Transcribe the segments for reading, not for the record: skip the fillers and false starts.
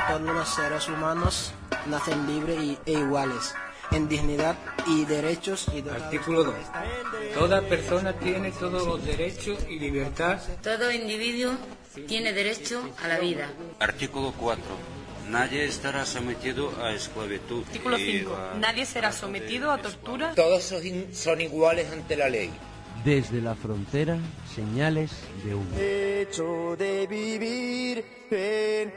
todos los seres humanos nacen libres e iguales en dignidad y derechos. Artículo 2. Toda persona tiene todos los derechos y libertad. Todo individuo tiene derecho a la vida. Artículo 4. Nadie estará sometido a esclavitud. Artículo 5. Nadie será sometido a tortura. Todos son iguales ante la ley. Desde la frontera, señales de humo. Hecho de vivir en...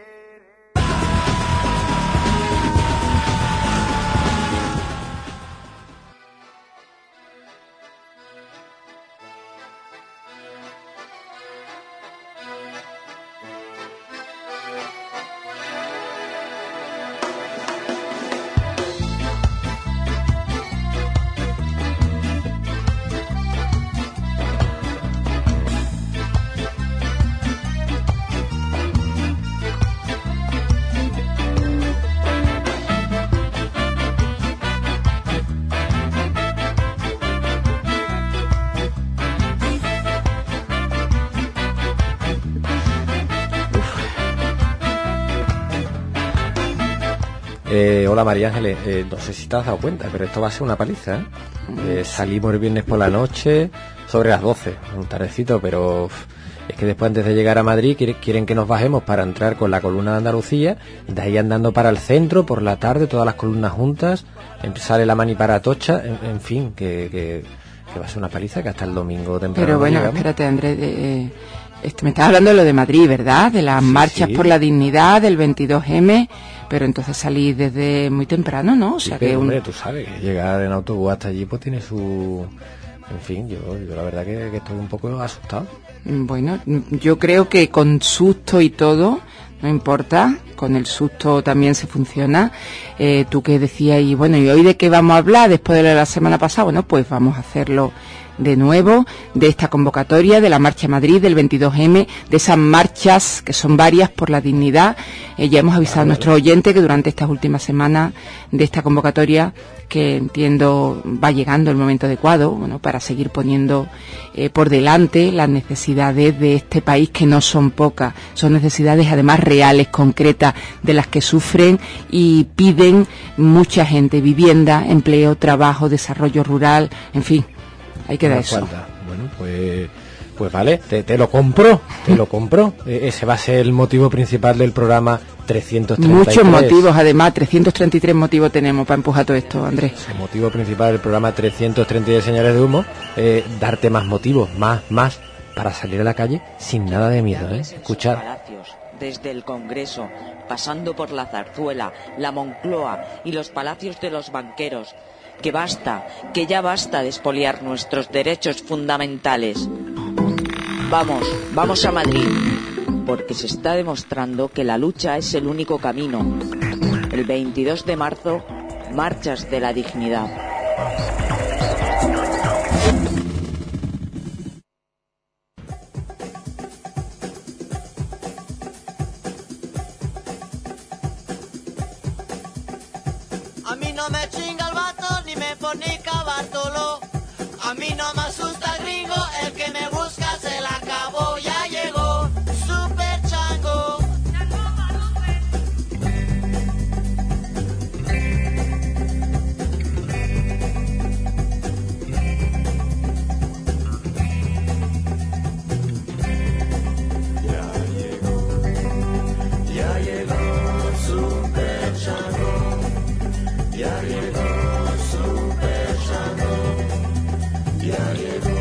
Hola María Ángeles, no sé si te has dado cuenta, pero esto va a ser una paliza, ¿eh? Salimos el viernes por la noche, sobre las 12, un tardecito, pero es que después antes de llegar a Madrid quieren que nos bajemos para entrar con la columna de Andalucía, de ahí andando para el centro, por la tarde, todas las columnas juntas, sale la mani para Atocha, en fin, que va a ser una paliza, que hasta el domingo temprano. Pero bueno, llegamos. Espérate Andrés, me estás hablando de lo de Madrid, ¿verdad? De las marchas por la dignidad, del 22M, pero entonces salís desde muy temprano, ¿no? O sea, sí, que hombre, tú sabes que llegar en autobús hasta allí pues tiene su... En fin, yo la verdad que estoy un poco asustado. Bueno, yo creo que con susto y todo, no importa, con el susto también se funciona. Tú que decías, y bueno, ¿y hoy de qué vamos a hablar después de la semana pasada? Bueno, pues vamos a hacerlo de nuevo, de esta convocatoria de la Marcha Madrid del 22M, de esas marchas que son varias por la dignidad. Ya hemos avisado a nuestros oyentes que durante estas últimas semanas de esta convocatoria, que entiendo va llegando el momento adecuado, bueno, para seguir poniendo por delante las necesidades de este país, que no son pocas, son necesidades además reales, concretas, de las que sufren y piden mucha gente: vivienda, empleo, trabajo, desarrollo rural, en fin. Hay que dar eso. Bueno, pues vale, te lo compro. Ese va a ser el motivo principal del programa 333. Muchos motivos, además, 333 motivos tenemos para empujar todo esto, Andrés. El motivo principal del programa 333 señales de humo, darte más motivos, más, para salir a la calle sin nada de miedo, Escuchar. Palacios, desde el Congreso, pasando por la Zarzuela, la Moncloa y los palacios de los banqueros. Que ya basta de expoliar nuestros derechos fundamentales. Vamos a Madrid, porque se está demostrando que la lucha es el único camino. El 22 de marzo, marchas de la dignidad. A mí no me chinga el vato, ni me fornica Bartolo. A mí no me asusta gringo, el que me busca se la acabó, ya llegó. Super chango. Ya llegó Super Chango. Ya llegó Super Chango. Ya llegó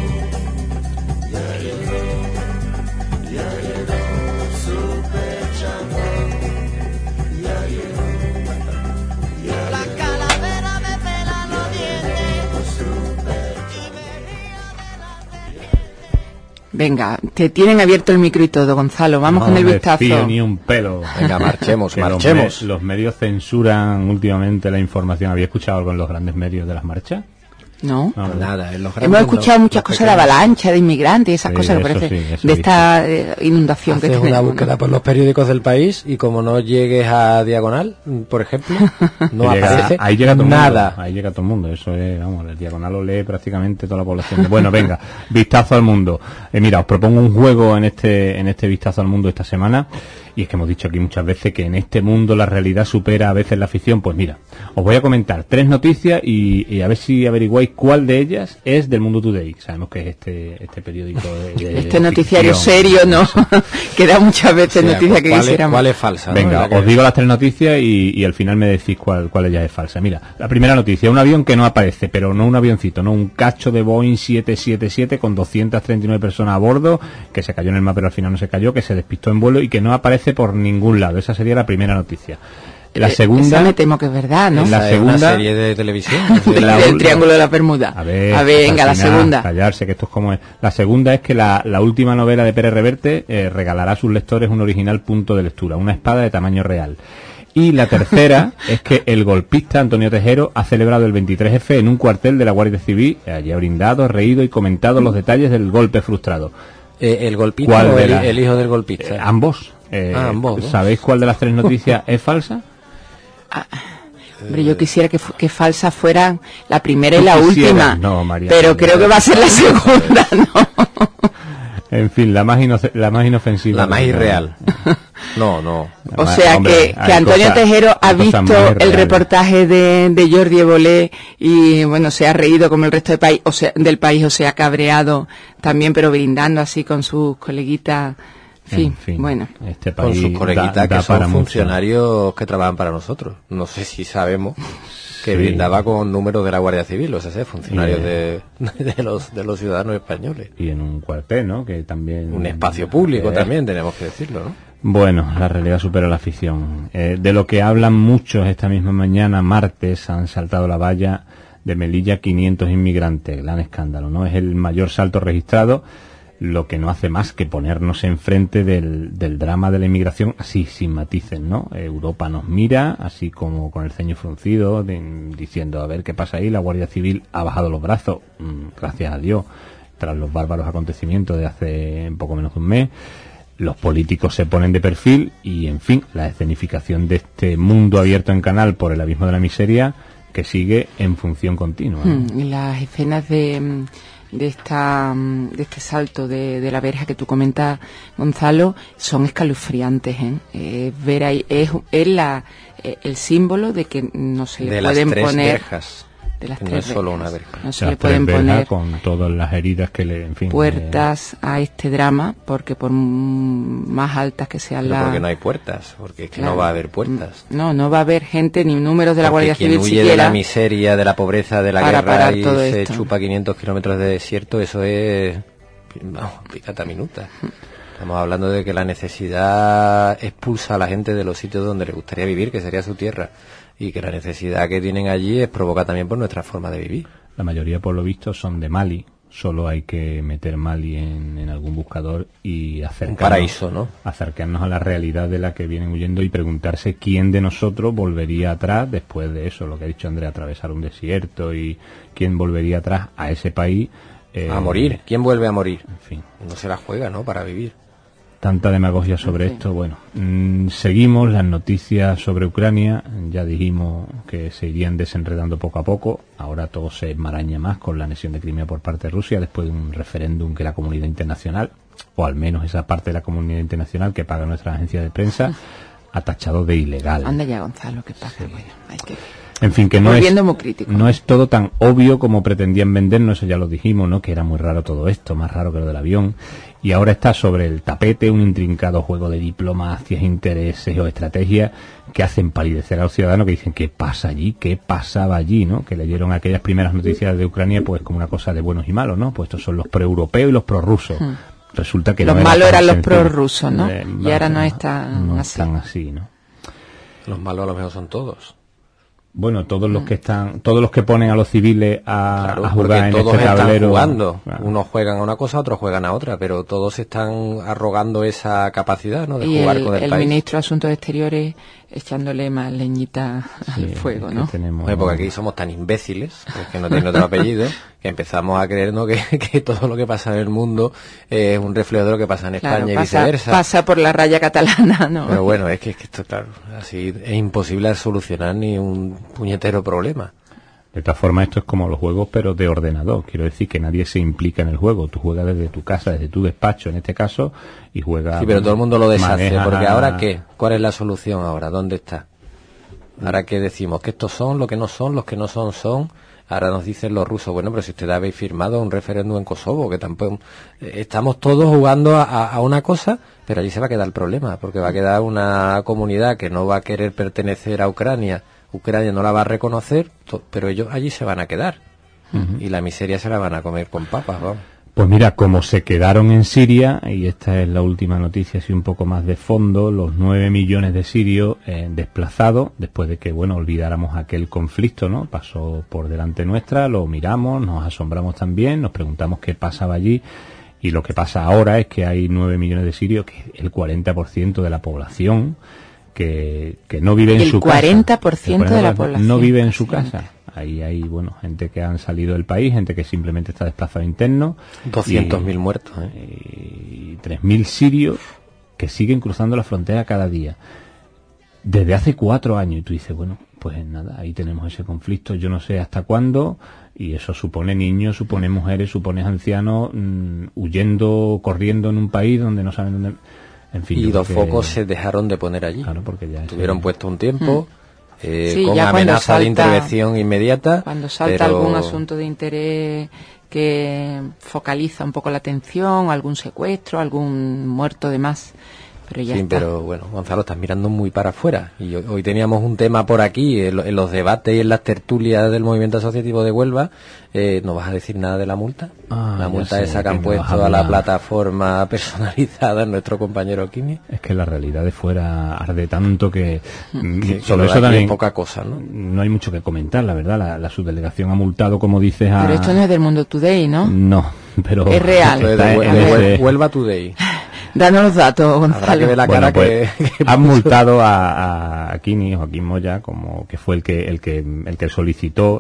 Super Chango. Ya llegó. La calavera me pela los dientes y me río de la serpiente. Venga, te tienen abierto el micro y todo, Gonzalo. Vamos con el vistazo. No me fío ni un pelo. Venga, marchemos. Los medios censuran últimamente la información. ¿Había escuchado algo en los grandes medios de las marchas? No, nada. Hemos escuchado muchas cosas de avalancha, de inmigrantes, esas cosas que parece de esta inundación que tenemos. Haces una búsqueda por los periódicos del país y como no llegues a Diagonal, por ejemplo, no aparece ahí llega todo nada. Mundo, ahí llega todo el mundo. Eso es, vamos, el Diagonal lo lee prácticamente toda la población. Bueno, venga, vistazo al mundo. Mira, os propongo un juego en este vistazo al mundo esta semana. Y es que hemos dicho aquí muchas veces que en este mundo la realidad supera a veces la ficción. Pues mira, os voy a comentar 3 noticias y a ver si averiguáis cuál de ellas es del Mundo Today. Sabemos que es este periódico de este noticiario serio, ¿no? Que da muchas veces noticias que quisiéramos. ¿Cuál es falsa? Venga, os digo las 3 noticias y al final me decís cuál de ellas es falsa. Mira, la primera noticia, un avión que no aparece, pero no un avioncito, no un cacho de Boeing 777 con 239 personas a bordo, que se cayó en el mar pero al final no se cayó, que se despistó en vuelo y que no aparece por ningún lado. Esa sería la primera noticia. La segunda, esa me temo que es verdad, ¿no? La segunda, una serie de televisión del Triángulo de la Bermuda. A ver, venga, la segunda. Callarse, que esto es como es. La segunda es que la última novela de Pérez Reverte regalará a sus lectores un original punto de lectura, una espada de tamaño real. Y la tercera es que el golpista Antonio Tejero ha celebrado el 23F en un cuartel de la Guardia Civil. Allí ha brindado, reído y comentado los detalles del golpe frustrado. ¿El golpista o el hijo del golpista? Ambos. Ambos, ¿no? ¿Sabéis cuál de las 3 noticias es falsa? Hombre, yo quisiera que falsa fuera la primera y la última. No, María, pero creo que va a ser la segunda, ¿no? En fin, la más inofensiva. La más irreal. No. O sea, hombre, que Antonio Tejero ha visto el reportaje de Jordi Evole y, bueno, se ha reído como el resto del país, o sea, ha cabreado también, pero brindando así con sus coleguitas. En fin, bueno. Este país con sus coleguitas que son funcionarios que trabajan para nosotros. No sé si sabemos que brindaba con números de la Guardia Civil, o sea, funcionarios de los ciudadanos españoles. Y en un cuartel, ¿no? Que también... Un espacio público también, tenemos que decirlo, ¿no? Bueno, la realidad supera la ficción. De lo que hablan muchos esta misma mañana, martes, han saltado la valla de Melilla 500 inmigrantes. Gran escándalo, ¿no? Es el mayor salto registrado, lo que no hace más que ponernos enfrente del drama de la inmigración, así, sin matices, ¿no? Europa nos mira, así como con el ceño fruncido, diciendo, a ver qué pasa ahí. La Guardia Civil ha bajado los brazos, gracias a Dios, tras los bárbaros acontecimientos de hace poco menos de un mes. Los políticos se ponen de perfil y, en fin, la escenificación de este mundo abierto en canal por el abismo de la miseria que sigue en función continua, ¿no? Y las escenas de este salto de la verja que tú comentas, Gonzalo, son escalofriantes, ver ahí es el símbolo de que no se le pueden poner verjas. De las que 3 no es solo verjas. una verja. No se le pueden poner con todas las heridas que le, en fin, puertas a este drama, porque por más altas que sean las... Porque no hay puertas, porque es que no va a haber puertas. No va a haber gente ni números de la Guardia Civil huye siquiera de la miseria, de la pobreza, de la guerra y se esto. Chupa 500 kilómetros de desierto, eso es... Vamos, picata minuta. Estamos hablando de que la necesidad expulsa a la gente de los sitios donde le gustaría vivir, que sería su tierra, y que la necesidad que tienen allí es provocada también por nuestra forma de vivir. La mayoría, por lo visto, son de Mali. Solo hay que meter Mali en algún buscador y acercarnos, un paraíso, ¿no? Acercarnos a la realidad de la que vienen huyendo y preguntarse quién de nosotros volvería atrás después de eso, lo que ha dicho Andrea, atravesar un desierto, y quién volvería atrás a ese país. A morir. ¿Quién vuelve a morir? En fin. No se la juega, ¿no? Para vivir. Tanta demagogia sobre esto. Bueno, seguimos las noticias sobre Ucrania. Ya dijimos que se irían desenredando poco a poco. Ahora todo se enmaraña más con la anexión de Crimea por parte de Rusia, después de un referéndum que la comunidad internacional, o al menos esa parte de la comunidad internacional que paga nuestra agencia de prensa, ha tachado de ilegal. Anda ya, Gonzalo, ¿qué pasa? Sí. Bueno, hay que... En fin, que no es todo tan obvio como pretendían vendernos, eso ya lo dijimos, ¿no? Que era muy raro todo esto, más raro que lo del avión. Y ahora está sobre el tapete un intrincado juego de diplomacias, intereses o estrategias que hacen palidecer a los ciudadanos, que dicen, ¿qué pasa allí? ¿Qué pasaba allí? ¿No? Que leyeron aquellas primeras noticias de Ucrania pues como una cosa de buenos y malos, ¿no? Pues estos son los pro-europeos y los pro-rusos. Resulta que los malos eran los pro-rusos, ¿no? Y ahora no están así, ¿no? Los malos a lo mejor son todos. Bueno, todos los que ponen a los civiles a jugar en todos este tablero. Están jugando. Claro. Unos juegan a una cosa, otros juegan a otra, pero todos están arrogando esa capacidad, ¿no? De jugar con el país. El ministro de Asuntos Exteriores echándole más leñita al fuego, ¿no? Porque aquí somos tan imbéciles, que no tienen otro apellido, que empezamos a creer, ¿no? que todo lo que pasa en el mundo es un reflejo de lo que pasa en España y viceversa. Pasa por la raya catalana, ¿no? Pero bueno, es que esto, claro, así es imposible solucionar ni un puñetero problema. De todas formas, esto es como los juegos, pero de ordenador. Quiero decir que nadie se implica en el juego. Tú juegas desde tu casa, desde tu despacho, en este caso, y juegas... Sí, pero todo el mundo lo deshace, porque ¿ahora qué? ¿Cuál es la solución ahora? ¿Dónde está? Ahora que decimos que estos son, lo que no son, los que no son, son... Ahora nos dicen los rusos, bueno, pero si ustedes habéis firmado un referéndum en Kosovo, que tampoco... estamos todos jugando a una cosa, pero allí se va a quedar el problema, porque va a quedar una comunidad que no va a querer pertenecer a Ucrania no la va a reconocer, pero ellos allí se van a quedar. Y la miseria se la van a comer con papas, vamos. Pues mira, como se quedaron en Siria, y esta es la última noticia, así un poco más de fondo, los 9 millones de sirios desplazados, después de que, bueno, olvidáramos aquel conflicto, ¿no? Pasó por delante nuestra, lo miramos, nos asombramos también, nos preguntamos qué pasaba allí, y lo que pasa ahora es que hay 9 millones de sirios, que es el 40% de la población, que no vive en su casa. El 40% de la población. No vive en su casa. Ahí hay, bueno, gente que han salido del país, gente que simplemente está desplazado interno. 200.000 muertos, y 3.000 sirios que siguen cruzando la frontera cada día. Desde hace 4 años. Y tú dices, bueno, pues nada, ahí tenemos ese conflicto, yo no sé hasta cuándo, y eso supone niños, supone mujeres, supone ancianos, huyendo, corriendo en un país donde no saben dónde... En fin, y los focos se dejaron de poner allí. Claro, porque ya estuvieron puesto un tiempo, sí, con amenaza de intervención inmediata. Cuando salta algún asunto de interés que focaliza un poco la atención, algún secuestro, algún muerto de más. Pero ya está. Pero bueno, Gonzalo, estás mirando muy para afuera. Y hoy teníamos un tema por aquí, en los debates y en las tertulias del movimiento asociativo de Huelva. ¿No vas a decir nada de la multa? La multa esa que han puesto a la plataforma personalizada en nuestro compañero Kini. Es que la realidad de fuera arde tanto que sobre eso también poca cosa, ¿no? No hay mucho que comentar, la verdad. La subdelegación ha multado, como dices, a... Pero esto no es del Mundo Today, ¿no? No, pero... Es real. Huelva Today. Danos los datos, Gonzalo. Habrá que ver la cara que han multado a Kini, Joaquín Moya, como que fue el que solicitó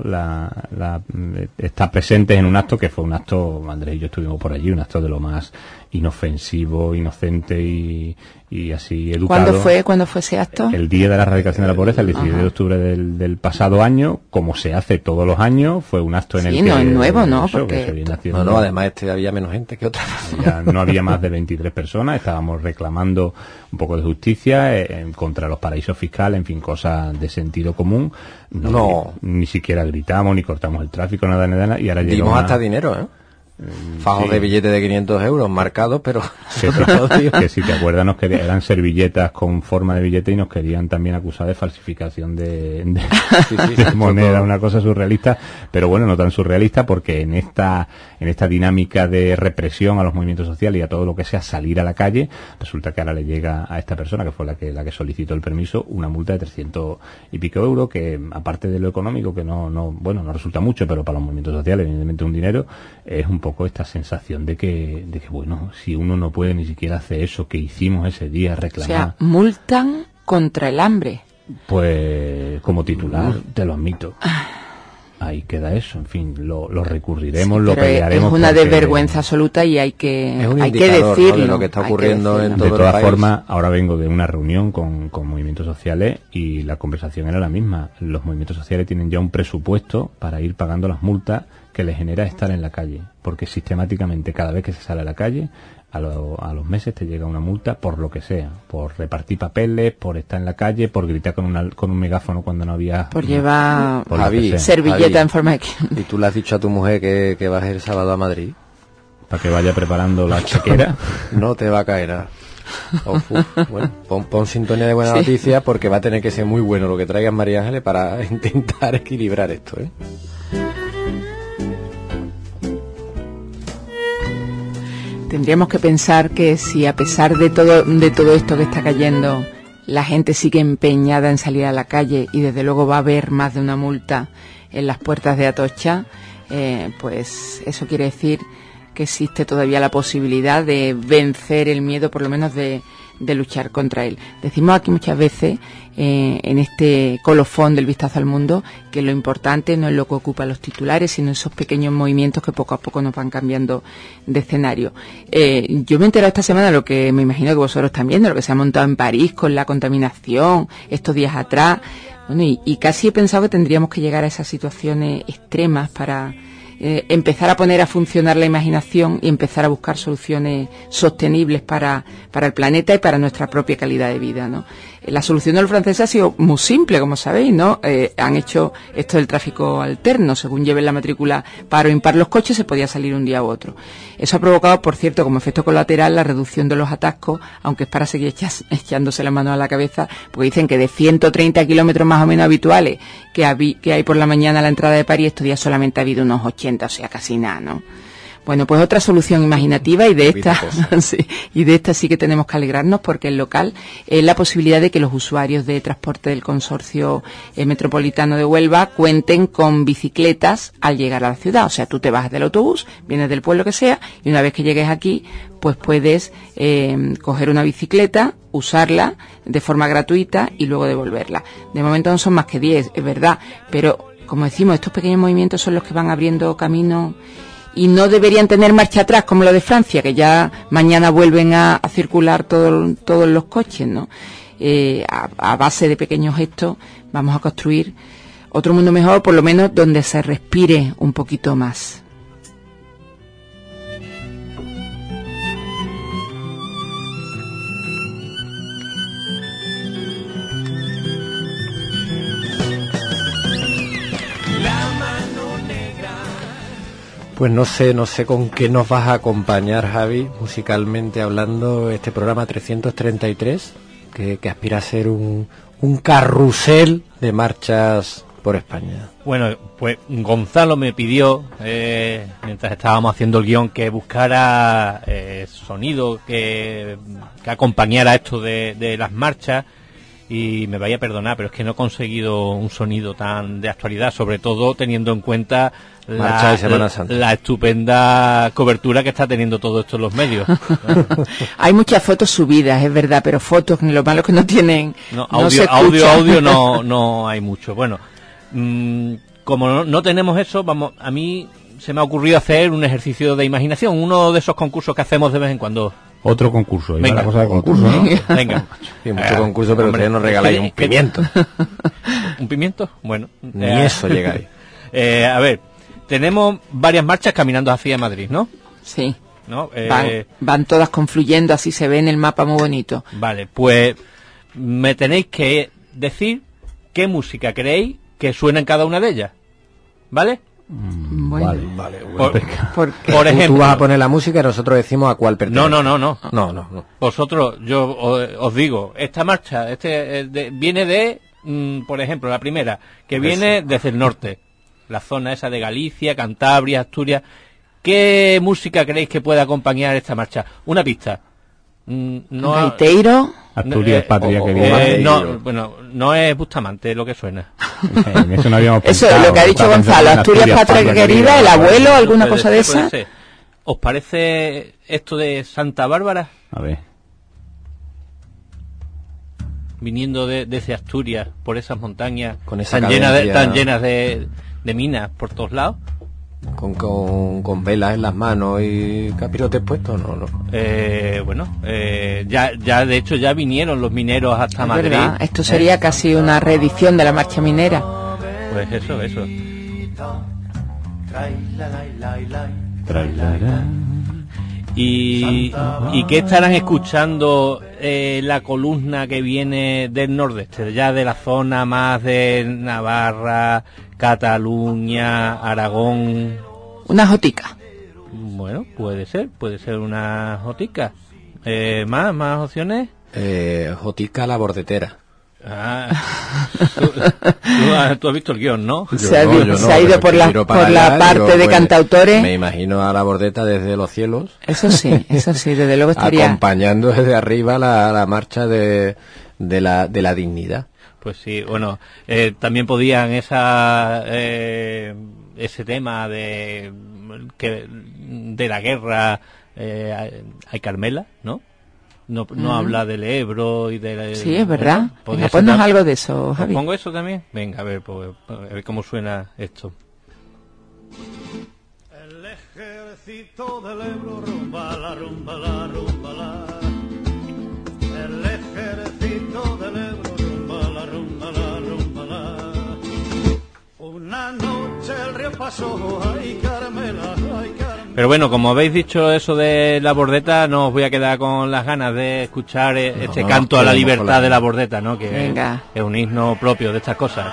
estar presentes en un acto que fue un acto, Andrés y yo estuvimos por allí, un acto de lo más inofensivo, inocente y así educado. ¿Cuándo fue ese acto? El Día de la Erradicación de la Pobreza, el 17 de octubre del pasado año, como se hace todos los años, fue un acto en el que... Sí, no es nuevo, ¿no? No, además había menos gente que otra. No había más de 23 personas, estábamos reclamando un poco de justicia contra los paraísos fiscales, en fin, cosas de sentido común. Ni siquiera gritamos, ni cortamos el tráfico, nada, y ahora llegó dimos hasta dinero, ¿eh? Fajos de billetes de 500 euros marcados, pero que si te acuerdas eran servilletas con forma de billete y nos querían también acusar de falsificación de moneda, una cosa surrealista, pero bueno, no tan surrealista, porque en esta dinámica de represión a los movimientos sociales y a todo lo que sea salir a la calle, resulta que ahora le llega a esta persona, que fue la que solicitó el permiso, una multa de 300 y pico euros, que aparte de lo económico, que no resulta mucho, pero para los movimientos sociales evidentemente un dinero, es un poco esta sensación de que bueno, si uno no puede ni siquiera hacer eso que hicimos ese día, reclamar. O sea, multan contra el hambre. Pues como titular, te lo admito. Ahí queda eso, en fin, lo recurriremos, lo pelearemos. Es una desvergüenza absoluta y hay que decirlo. ¿no?, de lo que está ocurriendo en todo el país. De todas formas, ahora vengo de una reunión con movimientos sociales y la conversación era la misma. Los movimientos sociales tienen ya un presupuesto para ir pagando las multas que les genera estar en la calle, porque sistemáticamente cada vez que se sale a la calle, a los meses te llega una multa por lo que sea, por repartir papeles, por estar en la calle, por gritar con un megáfono cuando no había... Por llevar servilleta en forma de... ¿Y tú le has dicho a tu mujer que vas el sábado a Madrid? Para que vaya preparando la chequera. No te va a caer nada. Bueno, pon sintonía de buena noticia, porque va a tener que ser muy bueno lo que traigas, María Ángeles, para intentar equilibrar esto, ¿eh? Tendríamos que pensar que si a pesar de todo esto que está cayendo, la gente sigue empeñada en salir a la calle y desde luego va a haber más de una multa en las puertas de Atocha, pues eso quiere decir que existe todavía la posibilidad de vencer el miedo, por lo menos de luchar contra él. Decimos aquí muchas veces, en este colofón del vistazo al mundo, que lo importante no es lo que ocupa los titulares, sino esos pequeños movimientos que poco a poco nos van cambiando de escenario. Yo me he enterado esta semana de lo que me imagino que vosotros también, de lo que se ha montado en París con la contaminación estos días atrás. Bueno, y casi he pensado que tendríamos que llegar a esas situaciones extremas para empezar a poner a funcionar la imaginación y empezar a buscar soluciones sostenibles para el planeta y para nuestra propia calidad de vida, ¿no? La solución de los franceses ha sido muy simple, como sabéis, ¿no? Han hecho esto del tráfico alterno, según lleven la matrícula par o impar los coches, se podía salir un día u otro. Eso ha provocado, por cierto, como efecto colateral, la reducción de los atascos, aunque es para seguir echándose la mano a la cabeza, porque dicen que de 130 kilómetros más o menos habituales que hay por la mañana a la entrada de París, estos días solamente ha habido unos 80, o sea, casi nada, ¿no? Bueno, pues otra solución imaginativa, y de esta sí que tenemos que alegrarnos, porque el local es la posibilidad de que los usuarios de transporte del consorcio metropolitano de Huelva cuenten con bicicletas al llegar a la ciudad. O sea, tú te bajas del autobús, vienes del pueblo que sea, y una vez que llegues aquí, pues puedes coger una bicicleta, usarla de forma gratuita y luego devolverla. De momento no son más que 10, es verdad, pero como decimos, estos pequeños movimientos son los que van abriendo camino. Y no deberían tener marcha atrás como lo de Francia, que ya mañana vuelven a circular todos los coches, ¿no? A base de pequeños gestos vamos a construir otro mundo mejor, por lo menos donde se respire un poquito más. Pues no sé con qué nos vas a acompañar, Javi, musicalmente hablando, este programa 333, que aspira a ser un carrusel de marchas por España. Bueno, pues Gonzalo me pidió, mientras estábamos haciendo el guión, que buscara sonido que acompañara esto de las marchas, y me vaya a perdonar, pero es que no he conseguido un sonido tan de actualidad, sobre todo teniendo en cuenta la estupenda cobertura que está teniendo todo esto en los medios. Hay muchas fotos subidas, es verdad, pero fotos, lo malo es que no tienen... Audio no hay mucho. Bueno, como no tenemos eso, a mí se me ha ocurrido hacer un ejercicio de imaginación, uno de esos concursos que hacemos de vez en cuando. Otro concurso, venga, la cosa de concurso, ¿no? Venga. Sí, mucho concurso, pero ustedes nos regaláis un pimiento. ¿Un pimiento? Bueno. Ni eso llegáis. A ver, tenemos varias marchas caminando hacia Madrid, ¿no? Sí. ¿No? Van todas confluyendo, así se ve en el mapa muy bonito. Vale, pues me tenéis que decir qué música creéis que suena en cada una de ellas, ¿vale? Bueno. Vale. Por ejemplo, tú vas a poner la música y nosotros decimos a cuál pertenece. No. Vosotros, yo os digo, esta marcha viene de, por ejemplo, la primera, que viene desde el norte, la zona esa de Galicia, Cantabria, Asturias. ¿Qué música creéis que puede acompañar esta marcha? Una pista. Gaiteiro. Asturias, patria querida. No es Bustamante lo que suena. Eso no habíamos pensado. Eso es lo que ha dicho Gonzalo. Asturias, patria querida, el abuelo, alguna cosa de esa. ¿Os parece esto de Santa Bárbara? A ver. Viniendo desde Asturias, por esas montañas tan llenas de minas por todos lados. Con velas en las manos y capirotes puestos, no. Ya de hecho ya vinieron los mineros hasta Madrid. ¿Verdad? Esto sería casi una reedición de la marcha minera. Pues eso. ¿Y qué estarán escuchando la columna que viene del nordeste, ya de la zona más de Navarra, Cataluña, Aragón? Una jotica. Bueno, puede ser una jotica. ¿Más opciones? Jotica la bordetera. Tú has visto el guión, ¿no? Se ha ido por la parte de cantautores. Me imagino a la bordeta desde los cielos. Eso sí, desde luego estaría acompañando desde arriba la marcha de la dignidad. Pues sí, bueno, también podían ese tema de la guerra, hay Carmela, ¿no? No habla del Ebro y de... Sí, es verdad. Venga, ponnos algo de eso, Javi. ¿Pongo eso también? Venga, a ver cómo suena esto. El ejército del Ebro, rumbala, rumbala, rumbala. El ejército del Ebro, rumbala, rumbala, rumbala. paso, ay Carmela, ay Carmela. Pero bueno, como habéis dicho eso de la bordeta, no os voy a quedar con las ganas de escuchar este canto a la libertad de la bordeta, ¿no? Que Venga. es un himno propio de estas cosas.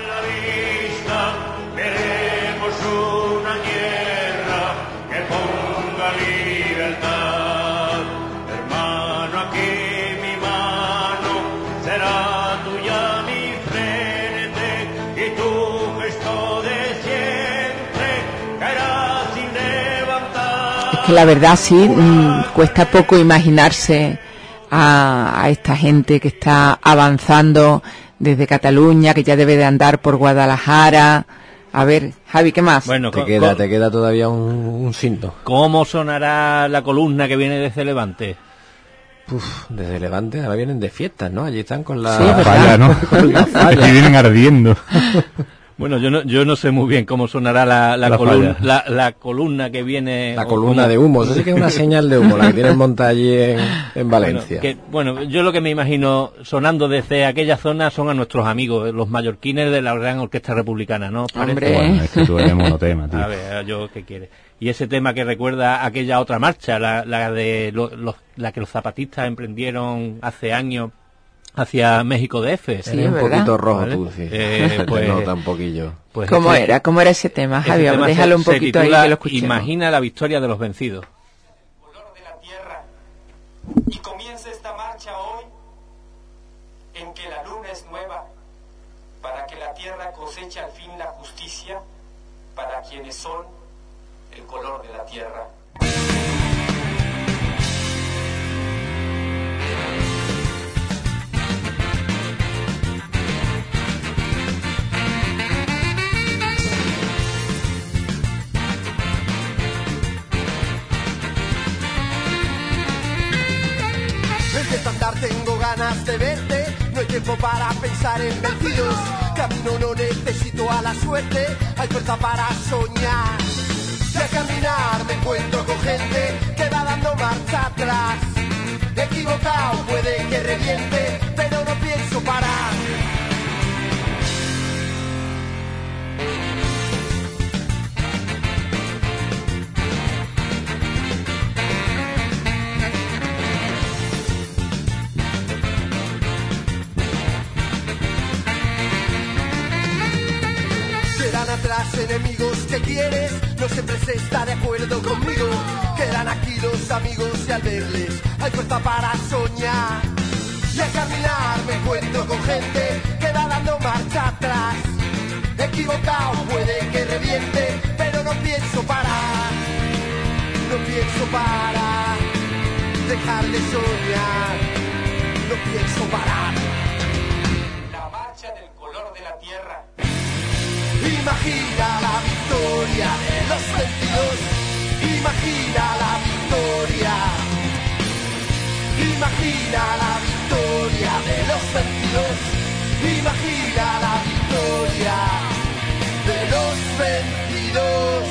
Queremos una tierra que ponga libertad. Hermano, aquí mi mano será tuya mi frente y tu gesto de siempre caerá sin levantar. Es que la verdad sí, cuesta poco imaginarse a esta gente que está avanzando desde Cataluña, que ya debe de andar por Guadalajara. A ver, Javi, ¿qué más? Bueno, te queda todavía un cinto. ¿Cómo sonará la columna que viene desde Levante? Desde Levante ahora vienen de fiestas, ¿no? Allí están con la falla, ¿no? Con la falla. Y vienen ardiendo. Bueno, yo no sé muy bien cómo sonará la columna que viene. La columna de humo, eso sí que es una señal de humo, la que tienen montada allí en Valencia. Bueno, yo lo que me imagino sonando desde aquella zona son a nuestros amigos, los mallorquines de la Gran Orquesta Republicana, ¿no? Hombre. Bueno, es que tú eres monotema, tío. A ver, yo qué quiere. Y ese tema que recuerda aquella otra marcha, la que los zapatistas emprendieron hace años hacia México DF. Sí, eres un ¿verdad? poquito rojo, ¿Vale? tú, sí. Pues, nota un poquillo. Pues ¿Cómo era ese tema, Javi? tema Déjalo un se poquito ahí titula que lo escuchemos. Imagina la victoria de los vencidos. Color de la tierra. Y comienza esta marcha hoy en que la luna es nueva, para que la tierra coseche al fin la justicia para quienes son el color de la tierra. Empiezo a andar, tengo ganas de verte. No hay tiempo para pensar en vencidos. Camino, no necesito a la suerte. Hay fuerza para soñar. Y al caminar me encuentro con gente que va dando marcha atrás. Equivocado, puede que reviente, pero no pienso parar. Quedan atrás enemigos que quieres, no siempre se está de acuerdo conmigo. Quedan aquí los amigos y al verles hay fuerza para soñar. Y al caminar me encuentro con gente que va dando marcha atrás. Equivocado, puede que reviente, pero no pienso parar. No pienso parar, dejar de soñar. No pienso parar. La marcha del color de la tierra. Imagina la victoria de los vencidos. Imagina la victoria. Imagina la victoria de los vencidos. Imagina la victoria de los vencidos.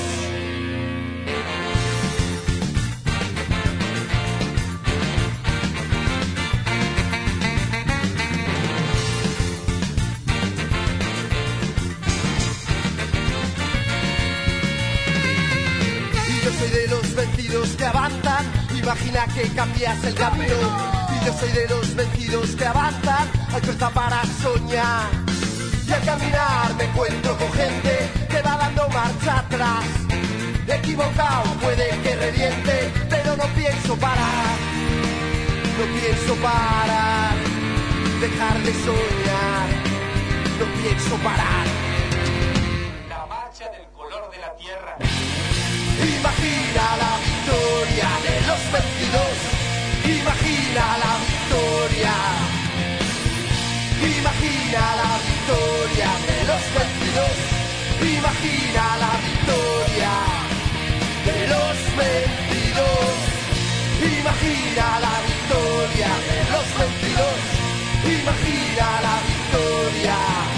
Soy de los vencidos que avanzan, imagina que cambias el camino. Y yo soy de los vencidos que avanzan, hay fuerza para soñar. Y al caminar me encuentro con gente que va dando marcha atrás. Equivocado, puede que reviente, pero no pienso parar. No pienso parar, dejar de soñar. No pienso parar. La marcha del color de la tierra. Imagina la victoria de los vencidos. Imagina la victoria. Imagina la victoria de los vencidos. Imagina la victoria de los vencidos. Imagina la victoria de los vencidos. Imagina la victoria.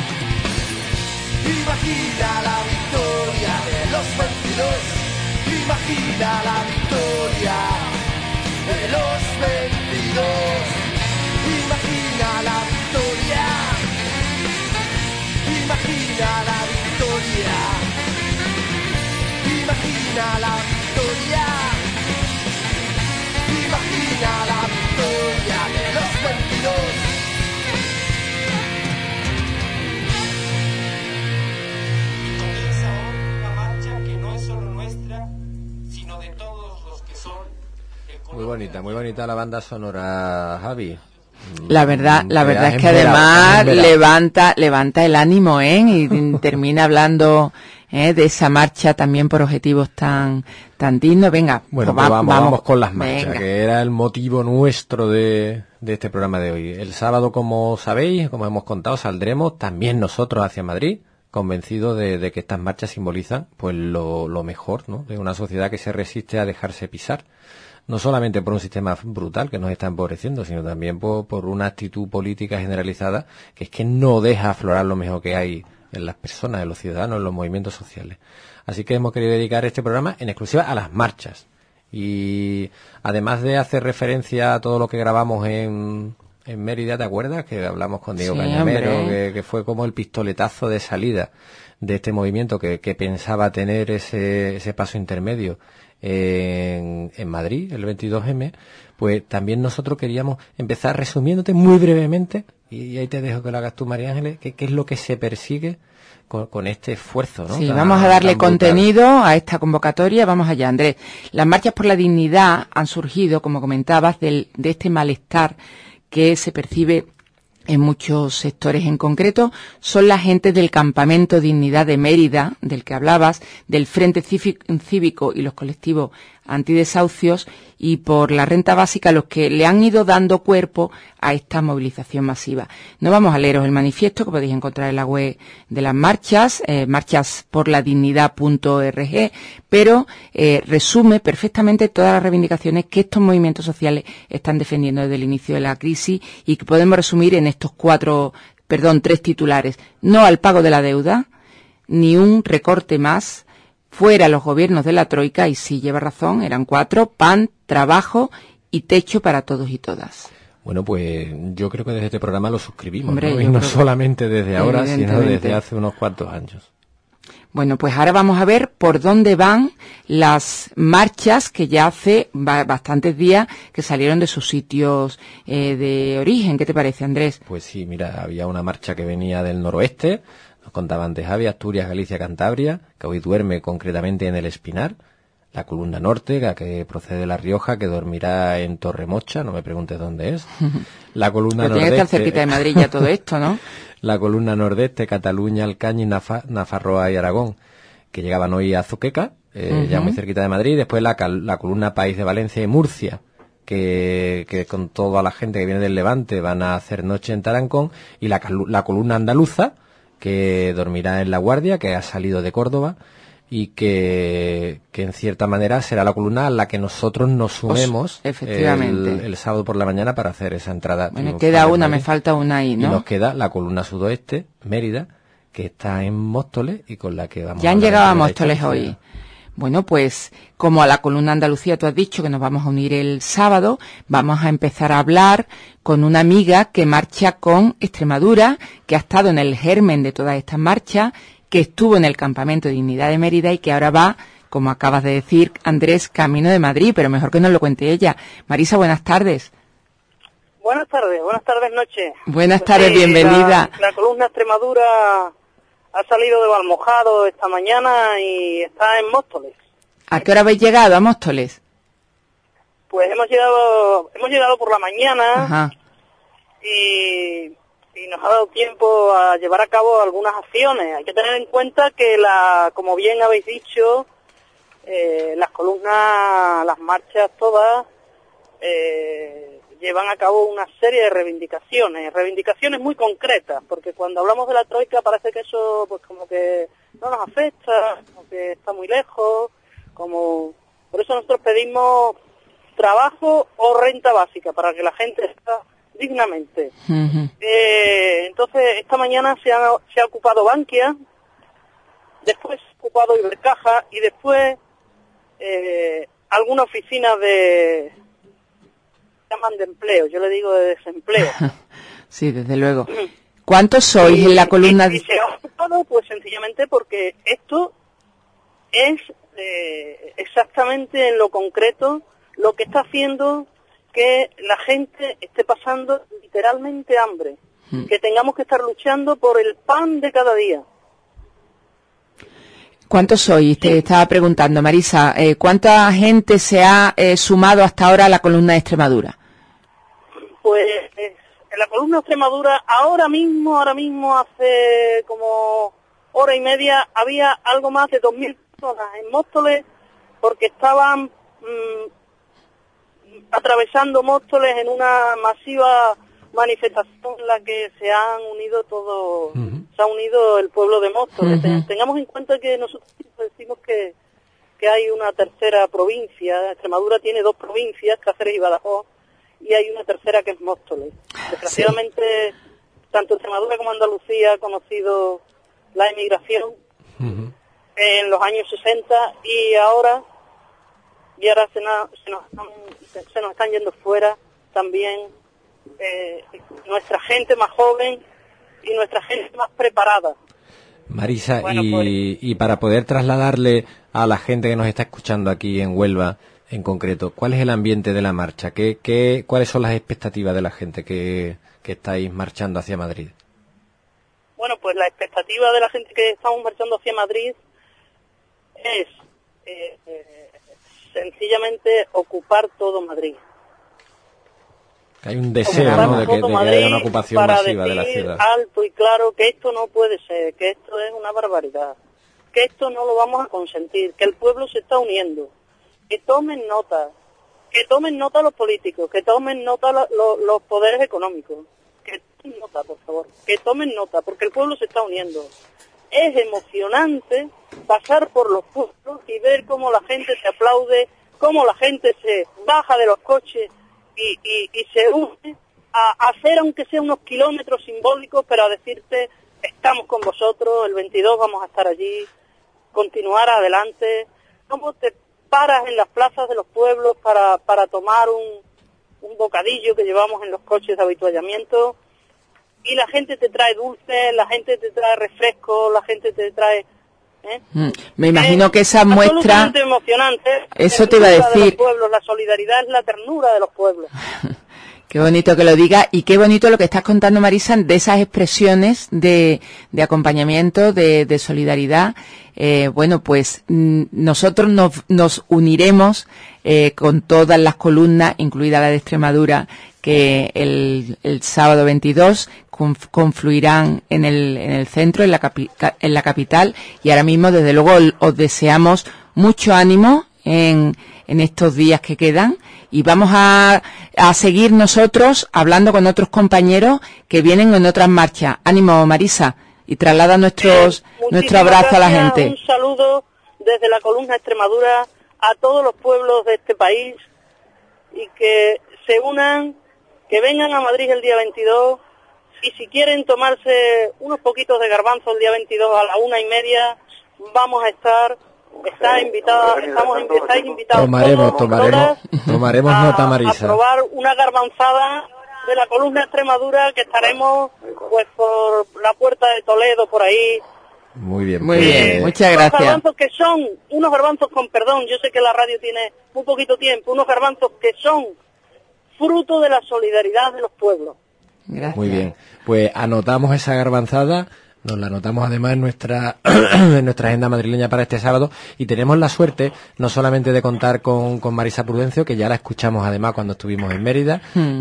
Imagina la victoria de los vencidos. Imagina la victoria de los vencidos. Imagina la victoria. Imagina la victoria imagina la victoria, imagina la victoria de los 22. Y comienza hoy una marcha que no es solo nuestra, sino de todos los que son el color. Muy bonita la banda sonora, Javi. La verdad es que además levanta el ánimo, y termina hablando de esa marcha también por objetivos tan dignos. Venga, bueno, pues vamos con las marchas, venga, que era el motivo nuestro de este programa de hoy. El sábado, como sabéis, como hemos contado, saldremos también nosotros hacia Madrid, convencidos de que estas marchas simbolizan pues lo mejor, ¿no?, de una sociedad que se resiste a dejarse pisar. No solamente por un sistema brutal que nos está empobreciendo, sino también por una actitud política generalizada que es que no deja aflorar lo mejor que hay en las personas, en los ciudadanos, en los movimientos sociales. Así que hemos querido dedicar este programa en exclusiva a las marchas. Y además de hacer referencia a todo lo que grabamos en Mérida, ¿te acuerdas? Que hablamos con Diego Cañamero, que fue como el pistoletazo de salida de este movimiento que pensaba tener ese paso intermedio en Madrid, el 22M, pues también nosotros queríamos empezar resumiéndote muy brevemente, y ahí te dejo que lo hagas tú, María Ángeles, qué es lo que se persigue con este esfuerzo, ¿no? Sí, vamos a darle contenido a esta convocatoria. Vamos allá, Andrés. Las marchas por la dignidad han surgido, como comentabas, de este malestar que se percibe en muchos sectores. En concreto, son la gente del Campamento Dignidad de Mérida, del que hablabas, del Frente Cívico y los colectivos antidesahucios, y por la renta básica, los que le han ido dando cuerpo a esta movilización masiva. No vamos a leeros el manifiesto que podéis encontrar en la web de las marchas, marchasporladignidad.org, pero resume perfectamente todas las reivindicaciones que estos movimientos sociales están defendiendo desde el inicio de la crisis, y que podemos resumir en estos tres titulares: no al pago de la deuda, ni un recorte más, fuera los gobiernos de la troika, y sí, lleva razón, eran 4, pan, trabajo y techo para todos y todas. Bueno, pues yo creo que desde este programa lo suscribimos, hombre, ¿no? Y no solamente desde ahora, sino desde hace unos cuantos años. Bueno, pues ahora vamos a ver por dónde van las marchas que ya hace bastantes días que salieron de sus sitios de origen. ¿Qué te parece, Andrés? Pues sí, mira, había una marcha que venía del noroeste, nos contaba antes Javi, Asturias, Galicia, Cantabria, que hoy duerme concretamente en el Espinar. La columna norte, que procede de La Rioja, que dormirá en Torremocha, no me preguntes dónde es. La columna nordeste... Tiene que estar cerquita de Madrid ya todo esto, ¿no? La columna nordeste, Cataluña, Alcañiz, Nafarroa y Aragón, que llegaban hoy a Azuqueca, ya muy cerquita de Madrid. Después la columna País de Valencia y Murcia, que con toda la gente que viene del Levante van a hacer noche en Tarancón. Y la columna andaluza, que dormirá en La Guardia, que ha salido de Córdoba, y que en cierta manera será la columna a la que nosotros nos sumemos efectivamente el sábado por la mañana para hacer esa entrada. Bueno, queda una, me falta una ahí, ¿no? Y nos queda la columna sudoeste, Mérida, que está en Móstoles y con la que vamos ya han llegado a Móstoles hoy. Bueno, pues como a la columna Andalucía tú has dicho que nos vamos a unir el sábado, vamos a empezar a hablar con una amiga que marcha con Extremadura, que ha estado en el germen de todas estas marchas, que estuvo en el Campamento de Dignidad de Mérida y que ahora va, como acabas de decir, Andrés, camino de Madrid, pero mejor que nos lo cuente ella. Marisa, buenas tardes. Buenas tardes, noche. Buenas tardes, bienvenida. La columna Extremadura ha salido de Valmojado esta mañana y está en Móstoles. ¿A qué hora habéis llegado a Móstoles? Pues hemos llegado por la mañana. Ajá. Y nos ha dado tiempo a llevar a cabo algunas acciones. Hay que tener en cuenta que, como bien habéis dicho, las columnas, las marchas todas, llevan a cabo una serie de reivindicaciones muy concretas, porque cuando hablamos de la troika parece que eso pues como que no nos afecta, como que está muy lejos, por eso nosotros pedimos trabajo o renta básica para que la gente viva dignamente. Uh-huh. Entonces esta mañana se ha ocupado Bankia, después se ha ocupado Ibercaja y después alguna oficina de empleo, yo le digo de desempleo. Sí, desde luego. ¿Cuántos sois en la columna? Y se ha ocupado pues sencillamente porque esto es exactamente en lo concreto lo que está haciendo que la gente esté pasando literalmente hambre, que tengamos que estar luchando por el pan de cada día. ¿Cuántos sois? Te estaba preguntando, Marisa. ¿Cuánta gente se ha sumado hasta ahora a la columna de Extremadura? Pues en la columna de Extremadura, ahora mismo, hace como hora y media, había algo más de 2.000 personas en Móstoles, porque estaban atravesando Móstoles en una masiva manifestación en la que se han unido todos, se ha unido el pueblo de Móstoles. Tengamos en cuenta que nosotros decimos que hay una tercera provincia. Extremadura tiene 2 provincias, Cáceres y Badajoz, y hay una tercera que es Móstoles. Desgraciadamente, tanto Extremadura como Andalucía ha conocido la emigración en los años 60 y ahora se nos están yendo fuera también nuestra gente más joven y nuestra gente más preparada. Marisa, y para poder trasladarle a la gente que nos está escuchando aquí en Huelva, en concreto, ¿cuál es el ambiente de la marcha? ¿Cuáles son las expectativas de la gente que estáis marchando hacia Madrid? Bueno, pues la expectativa de la gente que estamos marchando hacia Madrid es sencillamente ocupar todo Madrid. Hay un deseo, ¿no?, de que haya una ocupación masiva de la ciudad. Alto y claro que esto no puede ser, que esto es una barbaridad, que esto no lo vamos a consentir, que el pueblo se está uniendo, que tomen nota los políticos, que tomen nota los poderes económicos, que tomen nota, por favor, que tomen nota, porque el pueblo se está uniendo. Es emocionante pasar por los pueblos y ver cómo la gente se aplaude, cómo la gente se baja de los coches y se une a hacer, aunque sea unos kilómetros simbólicos, pero a decirte, estamos con vosotros, el 22 vamos a estar allí, continuar adelante. Cómo te paras en las plazas de los pueblos para tomar un bocadillo que llevamos en los coches de habituallamiento, y la gente te trae dulces, la gente te trae refrescos, la gente te trae... Me imagino que esa muestra... Absolutamente emocionante. Eso te iba a decir. La solidaridad es la ternura de los pueblos. Qué bonito que lo diga, y qué bonito lo que estás contando, Marisa, de esas expresiones de acompañamiento, de solidaridad. Bueno, pues nosotros nos uniremos con todas las columnas, incluida la de Extremadura, que el sábado 22 confluirán en el centro, en la capital, y ahora mismo, desde luego, os deseamos mucho ánimo en estos días que quedan, y vamos a seguir nosotros hablando con otros compañeros que vienen en otras marchas. Ánimo, Marisa, y traslada nuestro abrazo a la gente. Un saludo desde la columna Extremadura a todos los pueblos de este país, y que se unan, que vengan a Madrid el día 22, y si quieren tomarse unos poquitos de garbanzo el día 22 a la 1:30, vamos a estar... estáis invitados tomaremos nota, Marisa, a probar una garbanzada de la columna Extremadura, que estaremos pues por la puerta de Toledo, por ahí. Muy bien, muchas gracias. Garbanzos que son unos garbanzos con perdón, yo sé que la radio tiene muy poquito tiempo, unos garbanzos que son fruto de la solidaridad de los pueblos. Gracias. Muy bien, pues anotamos esa garbanzada. Nos la anotamos además en nuestra agenda madrileña para este sábado, y tenemos la suerte no solamente de contar con Marisa Prudencio, que ya la escuchamos además cuando estuvimos en Mérida,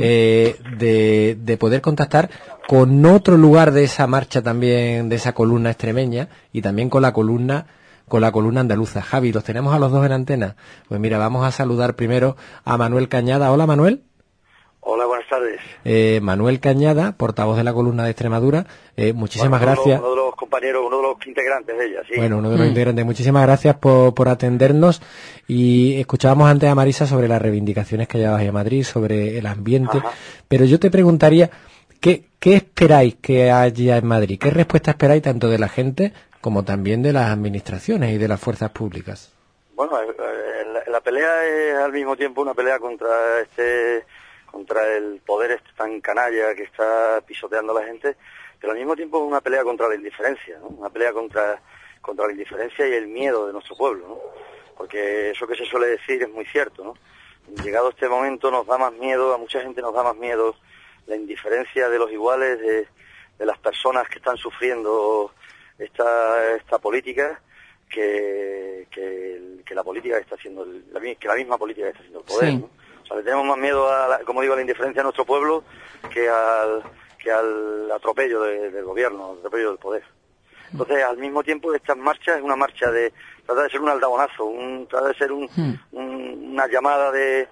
de poder contactar con otro lugar de esa marcha también, de esa columna extremeña, y también con la columna andaluza. Javi, los tenemos a los dos en antena. Pues mira, vamos a saludar primero a Manuel Cañada. Hola, Manuel. Hola, buenas tardes. Manuel Cañada, portavoz de la columna de Extremadura, muchísimas gracias. Uno de los compañeros, uno de los integrantes de ella, sí. Bueno, uno de los integrantes. Muchísimas gracias por atendernos. Y escuchábamos antes a Marisa sobre las reivindicaciones que llevabas a Madrid, sobre el ambiente. Ajá. Pero yo te preguntaría, ¿qué esperáis que haya en Madrid? ¿Qué respuesta esperáis tanto de la gente como también de las administraciones y de las fuerzas públicas? Bueno, la pelea es al mismo tiempo una pelea contra el poder tan canalla que está pisoteando a la gente, pero al mismo tiempo es una pelea contra la indiferencia, ¿no? Una pelea contra la indiferencia y el miedo de nuestro pueblo, ¿no? porque eso que se suele decir es muy cierto, ¿no? Llegado este momento nos da más miedo, a mucha gente nos da más miedo la indiferencia de los iguales, de las personas que están sufriendo esta política, que la política que está haciendo, que la misma política que está haciendo el poder, Sí. ¿no? O sea, le tenemos más miedo como digo, a la indiferencia de nuestro pueblo que al atropello del gobierno, al atropello del poder. Entonces, al mismo tiempo, esta marcha es una marcha trata de ser un aldabonazo, trata de ser una llamada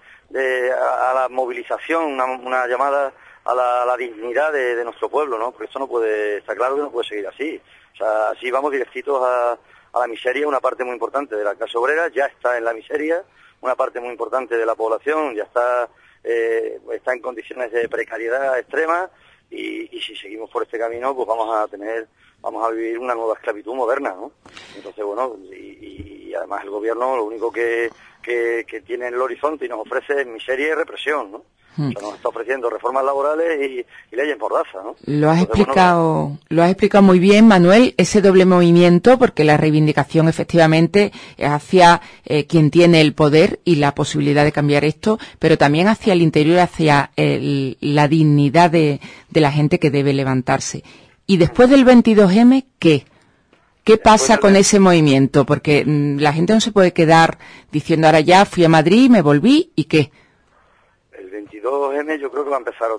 a la movilización, una llamada a la dignidad de nuestro pueblo, ¿no? Porque esto no puede, está claro que no puede seguir así. O sea, así vamos directitos a la miseria. Una parte muy importante de la clase obrera ya está en la miseria, una parte muy importante de la población ya está en condiciones de precariedad extrema, y si seguimos por este camino, pues vamos a vivir una nueva esclavitud moderna, ¿no? Entonces, bueno, y además el gobierno lo único que tiene en el horizonte y nos ofrece es miseria y represión, ¿no? O sea, nos está ofreciendo reformas laborales y leyes mordaza, ¿no? Lo has explicado muy bien, Manuel, ese doble movimiento, porque la reivindicación efectivamente es hacia quien tiene el poder y la posibilidad de cambiar esto, pero también hacia el interior, hacia la dignidad de la gente que debe levantarse. Y después del 22M, ¿qué? ¿Qué pasa con ese movimiento? Porque la gente no se puede quedar diciendo ahora ya fui a Madrid, me volví, ¿y qué? El 22M yo creo que va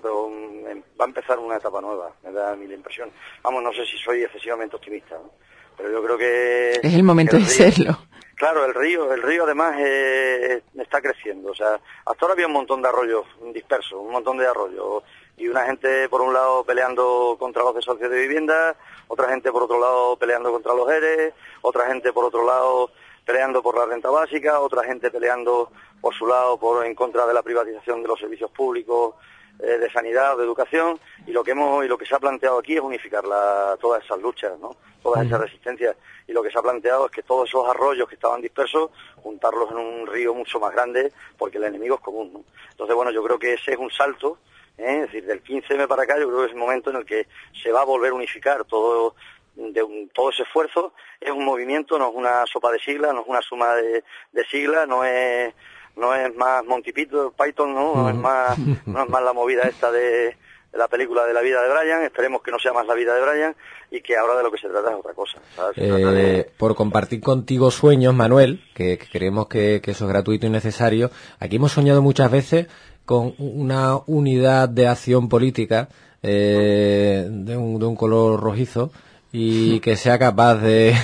a empezar una etapa nueva, me da a mí la impresión. Vamos, no sé si soy excesivamente optimista, ¿no? Pero yo creo que es el momento de serlo. Claro, el río además está creciendo. O sea, hasta ahora había un montón de arroyos dispersos, un montón de arroyos, y una gente por un lado peleando contra los desahucios de vivienda, otra gente por otro lado peleando contra los ERE, otra gente por otro lado peleando por la renta básica, otra gente peleando por su lado en contra de la privatización de los servicios públicos de sanidad o de educación, y lo que se ha planteado aquí es unificar todas esas luchas, ¿no? Todas esas resistencias, y lo que se ha planteado es que todos esos arroyos que estaban dispersos, juntarlos en un río mucho más grande, porque el enemigo es común, ¿no? Entonces, bueno, yo creo que ese es un salto, es decir, del 15M para acá, yo creo que es el momento en el que se va a volver a unificar todo ese esfuerzo. Es un movimiento, no es una sopa de siglas, no es una suma de siglas, no es más Monty Python, ¿no? No es más la movida esta de la película de la vida de Brian. Esperemos que no sea más la vida de Brian, y que ahora de lo que se trata es otra cosa, ¿sabes? Por compartir contigo sueños, Manuel, que creemos que eso es gratuito y necesario. Aquí hemos soñado muchas veces con una unidad de acción política de un color rojizo, y que sea capaz de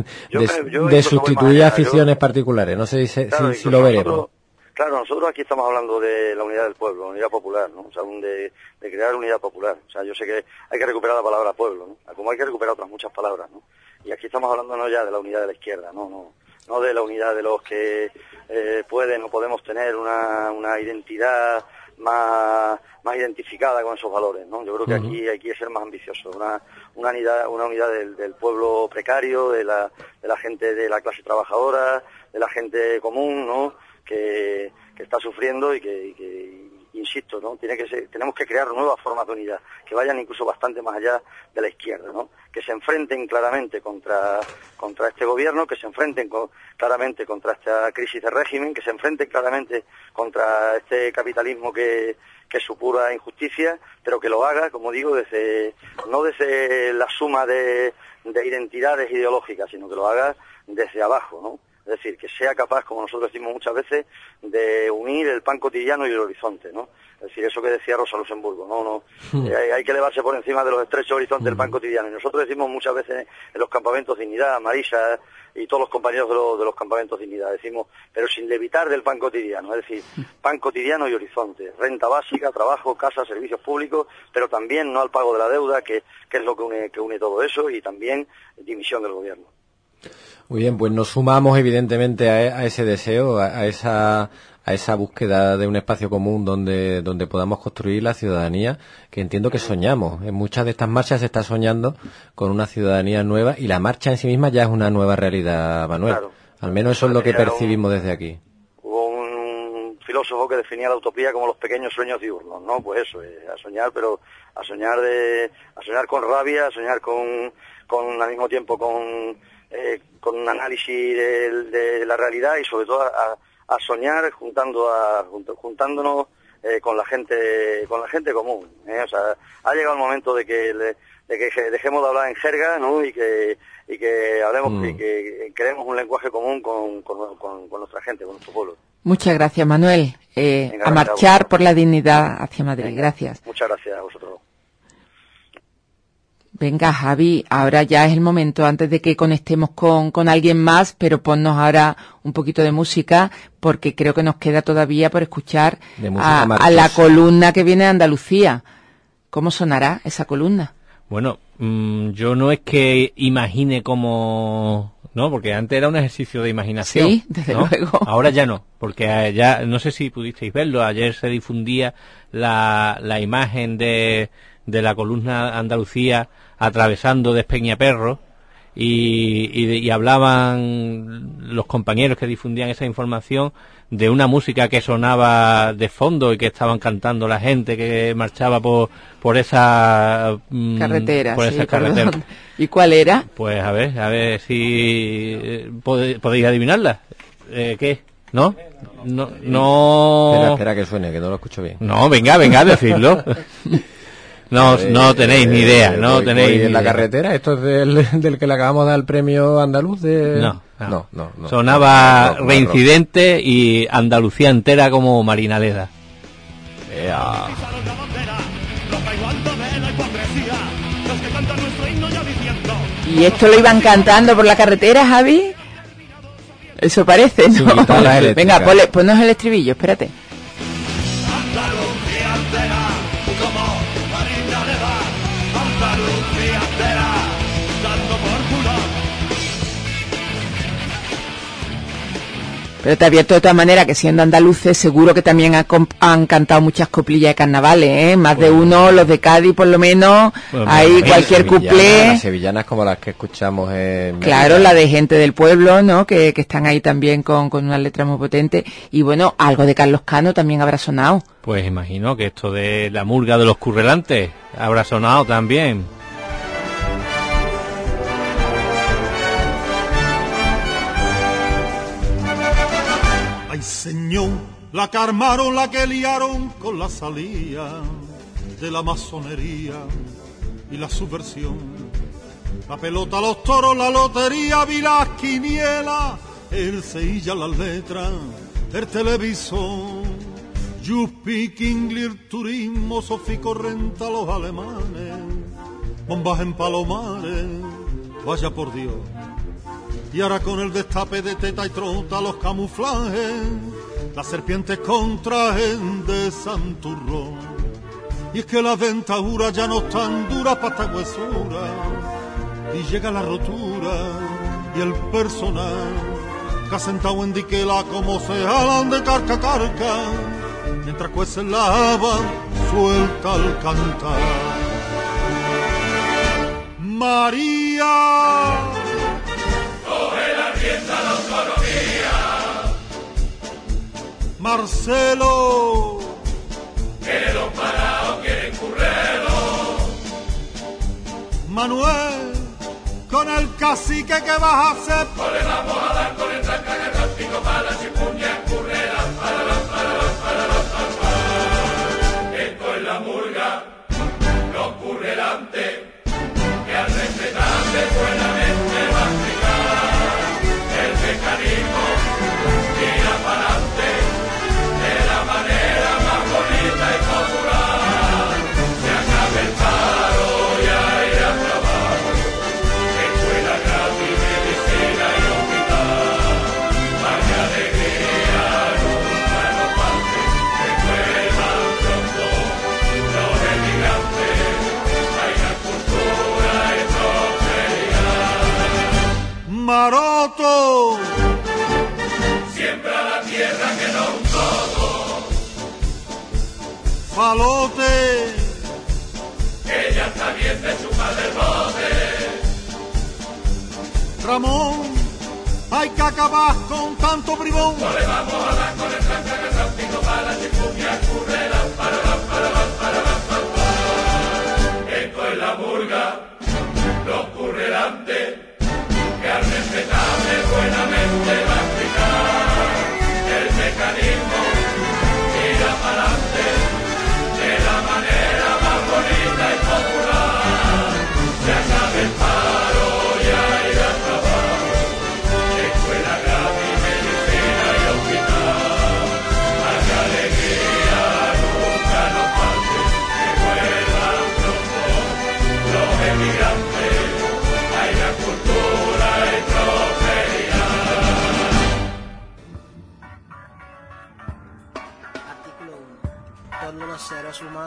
sustituir aficiones particulares. No sé si lo veremos. Claro, nosotros aquí estamos hablando de la unidad del pueblo, la unidad popular, ¿no? O sea, de crear unidad popular. O sea, yo sé que hay que recuperar la palabra pueblo, ¿no? Como hay que recuperar otras muchas palabras, ¿no? Y aquí estamos hablando no ya de la unidad de la izquierda, no de la unidad de los que pueden o podemos tener una identidad más identificada con esos valores, ¿no? Yo creo que aquí hay que ser más ambicioso, una unidad del pueblo precario, de la gente de la clase trabajadora, de la gente común, ¿no? Que está sufriendo y que insisto, ¿no? Tenemos que crear nuevas formas de unidad que vayan incluso bastante más allá de la izquierda, ¿no? Que se enfrenten claramente contra este gobierno, que se enfrenten claramente contra esta crisis de régimen, que se enfrenten claramente contra este capitalismo que es su pura injusticia, pero que lo haga, como digo, no desde la suma de identidades ideológicas, sino que lo haga desde abajo, ¿no? Es decir, que sea capaz, como nosotros decimos muchas veces, de unir el pan cotidiano y el horizonte, ¿no? Es decir, eso que decía Rosa Luxemburgo, hay que elevarse por encima de los estrechos horizontes del pan cotidiano. Y nosotros decimos muchas veces en los campamentos Dignidad, Marisa y todos los compañeros de los campamentos Dignidad, decimos, pero sin levitar del pan cotidiano, es decir, pan cotidiano y horizonte, renta básica, trabajo, casa, servicios públicos, pero también no al pago de la deuda, que es lo que une todo eso, y también dimisión del gobierno. Muy bien, pues nos sumamos evidentemente a ese deseo, a esa búsqueda de un espacio común donde podamos construir la ciudadanía que entiendo que soñamos. En muchas de estas marchas se está soñando con una ciudadanía nueva, y la marcha en sí misma ya es una nueva realidad, Manuel. Claro. Al menos eso es lo que percibimos desde aquí. Hubo un filósofo que definía la utopía como los pequeños sueños diurnos, ¿no? Pues eso, a soñar, pero a soñar con rabia, a soñar con al mismo tiempo con con un análisis de la realidad y sobre todo a soñar juntándonos con la gente común, O sea, ha llegado el momento de que dejemos de hablar en jerga, ¿no? Y que hablemos y que creemos un lenguaje común con nuestra gente, con nuestro pueblo. Muchas gracias, Manuel. A marchar por la dignidad hacia Madrid. Gracias. Muchas gracias a vosotros. Venga, Javi, ahora ya es el momento, antes de que conectemos con alguien más, pero ponnos ahora un poquito de música, porque creo que nos queda todavía por escuchar a la columna que viene de Andalucía. ¿Cómo sonará esa columna? Bueno, yo no es que imagine cómo... No, porque antes era un ejercicio de imaginación. Sí, desde luego. Ahora ya no, porque ya, no sé si pudisteis verlo, ayer se difundía la imagen de la columna Andalucía atravesando Despeñaperro y hablaban los compañeros que difundían esa información de una música que sonaba de fondo y que estaban cantando la gente que marchaba por esa carretera. Por esa carretera. ¿Y cuál era? Pues a ver si podéis adivinarla. ¿Qué? ¿No? Espera que suene, que no lo escucho bien. No, venga, decirlo. No tenéis ni idea, no tenéis. ¿En la carretera? ¿Esto es del que le acabamos de dar el premio andaluz? No. Sonaba Reincidente y Andalucía entera como Marinaleda. ¿Y esto lo iban cantando por la carretera, Javi? Eso parece, ¿no? Venga, ponnos el estribillo, espérate. Pero te advierto de todas maneras que siendo andaluces seguro que también han cantado muchas coplillas de carnavales, más de uno, los de Cádiz por lo menos, hay cualquier cuplé. Las sevillanas como las que escuchamos en... Claro, la de gente del pueblo, ¿no? Que están ahí también con unas letras muy potentes. Y bueno, algo de Carlos Cano también habrá sonado. Pues imagino que esto de la murga de los currelantes habrá sonado también. Ay, señor, la que armaron, la que liaron con la salida de la masonería y la subversión. La pelota, los toros, la lotería, vi las quinielas, el Sevilla, las letras, el televisor. Yupi, Kingler, turismo, Sofico, renta, los alemanes, bombas en Palomares, vaya por Dios. Y ahora con el destape de teta y trota, los camuflajes, las serpientes con trajes de santurrón. Y es que las dentaduras ya no están duras para esta huesura, y llega la rotura y el personal que ha sentado en diquela como se jalan de carca a carca, mientras cuecen la haba suelta al cantar. María, coge la rienda la autonomía. Marcelo, que los parados quieren currero. Manuel, con el cacique que vas a hacer. Pues le vamos a dar con el trancagarrástico para la chipuña currera. Esto es la murga, los currelantes, que al respetable buenamente va a explicar el mecanismo, tira para adelante, de la manera más bonita y popular. Se acabe el paro y a ir a trabajo, escuela gratis, medicina y hospital. Vaya alegría, nunca nos falte, que vuelvan pronto los emigrantes, haya cultura y prosperidad. Maroto, siembra la tierra que no un todo, Falote, que ya está bien de chupar del bote. Ramón, hay que acabar con tanto bribón. No le vamos a dar con el trancagarrástico para la chipuña currera. Esto es la murga, los currelantes, que al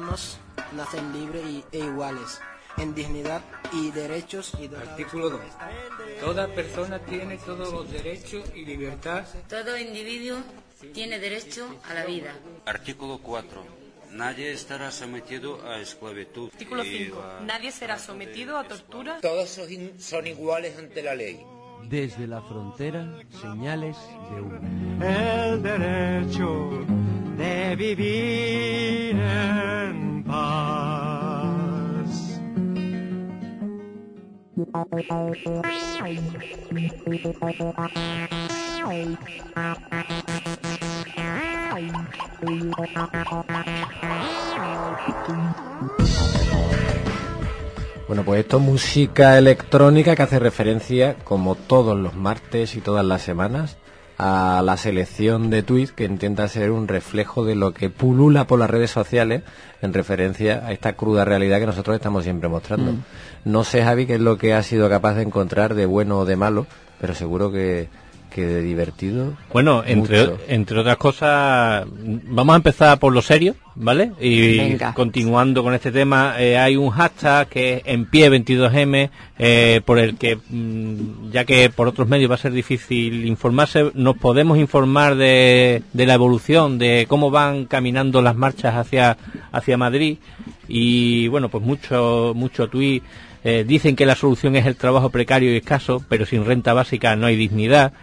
humanos nacen libres e iguales en dignidad y derechos. Artículo 2. Toda persona tiene todos los derechos y libertad. Todo individuo tiene derecho a la vida. Artículo 4. Nadie estará sometido a esclavitud. Artículo 5. Nadie será sometido a tortura. Todos son iguales ante la ley. Desde la frontera, señales de humo. El derecho de vivir en paz. Bueno, pues esto es música electrónica que hace referencia, como todos los martes y todas las semanas, a la selección de tweets que intenta ser un reflejo de lo que pulula por las redes sociales en referencia a esta cruda realidad que nosotros estamos siempre mostrando. No sé, Javi, qué es lo que has sido capaz de encontrar de bueno o de malo, pero seguro que de divertido. Bueno, entre otras cosas, vamos a empezar por lo serio, ¿vale? Y venga, continuando con este tema, hay un hashtag que es en pie 22M, por el que, ya que por otros medios va a ser difícil informarse, nos podemos informar de la evolución, de cómo van caminando las marchas hacia Madrid. Y bueno, pues mucho tuit. Dicen que la solución es el trabajo precario y escaso, pero sin renta básica no hay dignidad.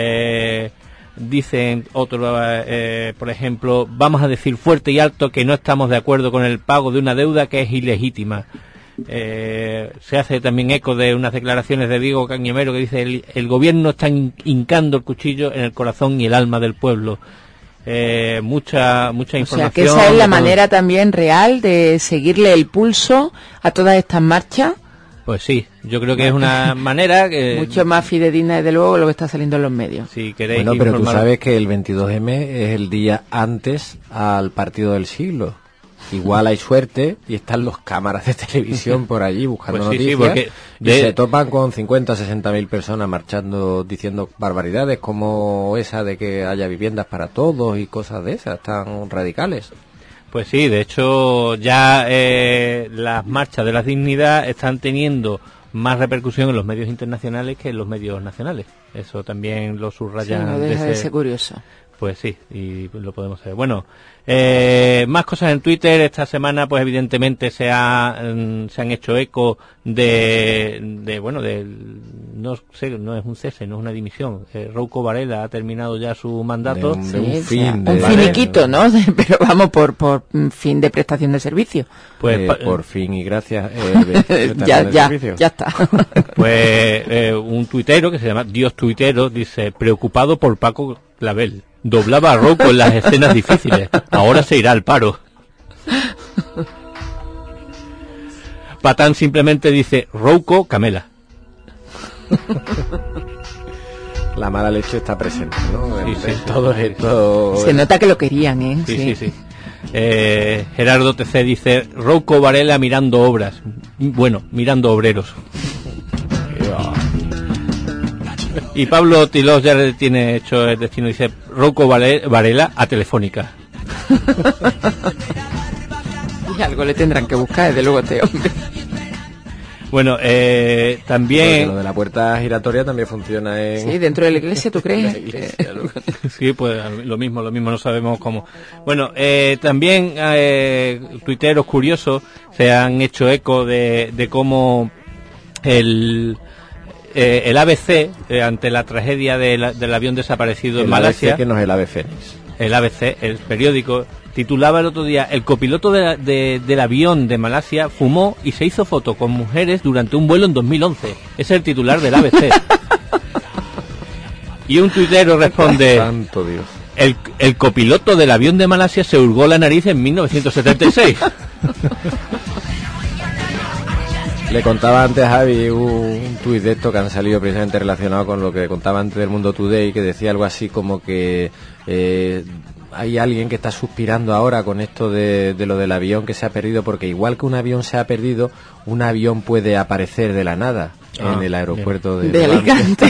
Dicen otro, por ejemplo, vamos a decir fuerte y alto que no estamos de acuerdo con el pago de una deuda que es ilegítima. Se hace también eco de unas declaraciones de Diego Cañemero que dice el gobierno está hincando el cuchillo en el corazón y el alma del pueblo. Mucha información. O sea que esa es la manera también real de seguirle el pulso a todas estas marchas. Pues sí, yo creo que es una manera que... Mucho más fidedigna, desde luego, lo que está saliendo en los medios. Si queréis bueno, pero tú sabes que el 22M es el día antes al partido del siglo. Igual hay suerte y están los cámaras de televisión por allí buscando pues sí, noticias y se topan con 50 o 60.000 personas marchando diciendo barbaridades como esa de que haya viviendas para todos y cosas de esas tan radicales. Pues sí, de hecho ya las marchas de la dignidad están teniendo más repercusión en los medios internacionales que en los medios nacionales. Eso también lo subrayan. Sí, no deja de ser curioso. Pues sí, y lo podemos saber. Bueno, más cosas en Twitter. Esta semana, pues evidentemente se han hecho eco no sé, no es un cese, no es una dimisión. Rouco Varela ha terminado ya su mandato. Un finiquito, ¿no? Pero vamos, por fin de prestación de servicio. Pues por fin y gracias. Ya está. Pues un tuitero que se llama Dios Tuitero dice, preocupado por Paco Clavel. Doblaba a Rouco en las escenas difíciles. Ahora se irá al paro. Patán simplemente dice Rouco Camela. La mala leche está presente, ¿no? Sí. Todo esto. Se nota que lo querían, ¿eh? Sí. Gerardo TC dice Rouco Varela mirando obras. Bueno, mirando obreros. Y Pablo Tilós ya tiene hecho el destino, dice Rouco Varela a Telefónica. Y algo le tendrán que buscar, desde luego, este hombre. Bueno, también... Porque lo de la puerta giratoria también funciona en... Sí, dentro de la iglesia, ¿tú crees? Sí, pues lo mismo, no sabemos cómo. Bueno, también tuiteros curiosos se han hecho eco de cómo el ABC, ante la tragedia del avión desaparecido en Malasia... ABC, que no es el Ave Fénix. El ABC, el periódico, titulaba el otro día, el copiloto del avión de Malasia fumó y se hizo foto con mujeres durante un vuelo en 2011. Ese es el titular del ABC. Y un tuitero responde... Santo Dios. El copiloto del avión de Malasia se hurgó la nariz en 1976. Le contaba antes a Javi un tuit de esto que han salido precisamente relacionado con lo que contaba antes del Mundo Today, que decía algo así como que hay alguien que está suspirando ahora con esto de lo del avión que se ha perdido, porque igual que un avión se ha perdido, un avión puede aparecer de la nada en el aeropuerto de Alicante.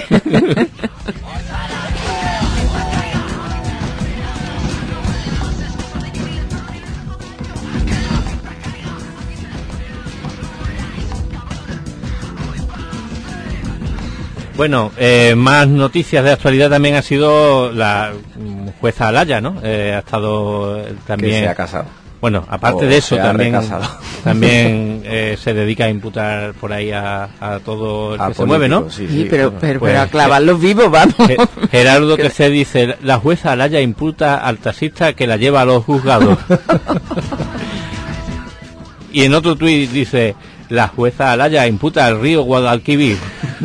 Bueno, más noticias de actualidad también ha sido la jueza Alaya, ¿no? Ha estado también... Que se ha casado. Bueno, aparte de eso, también se dedica a imputar por ahí a todo el que se mueve, ¿no? Sí, pero a clavarlos vivos, vamos. Gerardo TC dice, la jueza Alaya imputa al taxista que la lleva a los juzgados. Y en otro tuit dice, la jueza Alaya imputa al río Guadalquivir.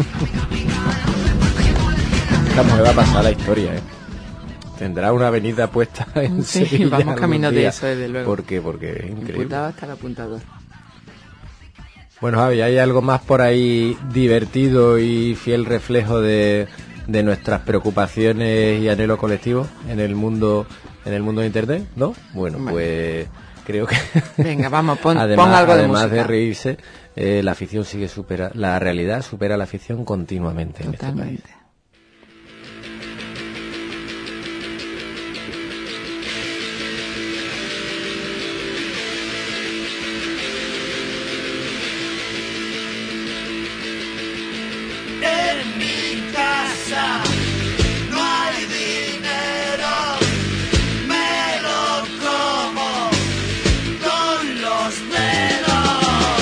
¿Cómo le va a pasar la historia, Tendrá una avenida puesta en Sevilla. Vamos camino de eso, desde luego. ¿Por qué? Porque es increíble. Imputado hasta el apuntador. Bueno, Javi, ¿hay algo más por ahí divertido y fiel reflejo de nuestras preocupaciones y anhelo colectivo en el mundo de Internet? ¿No? Bueno, pues creo que... Venga, vamos, pon algo de música. Además de reírse, la ficción la realidad supera la ficción continuamente. Totalmente. En este país. En mi casa no hay dinero, me lo como con los dedos.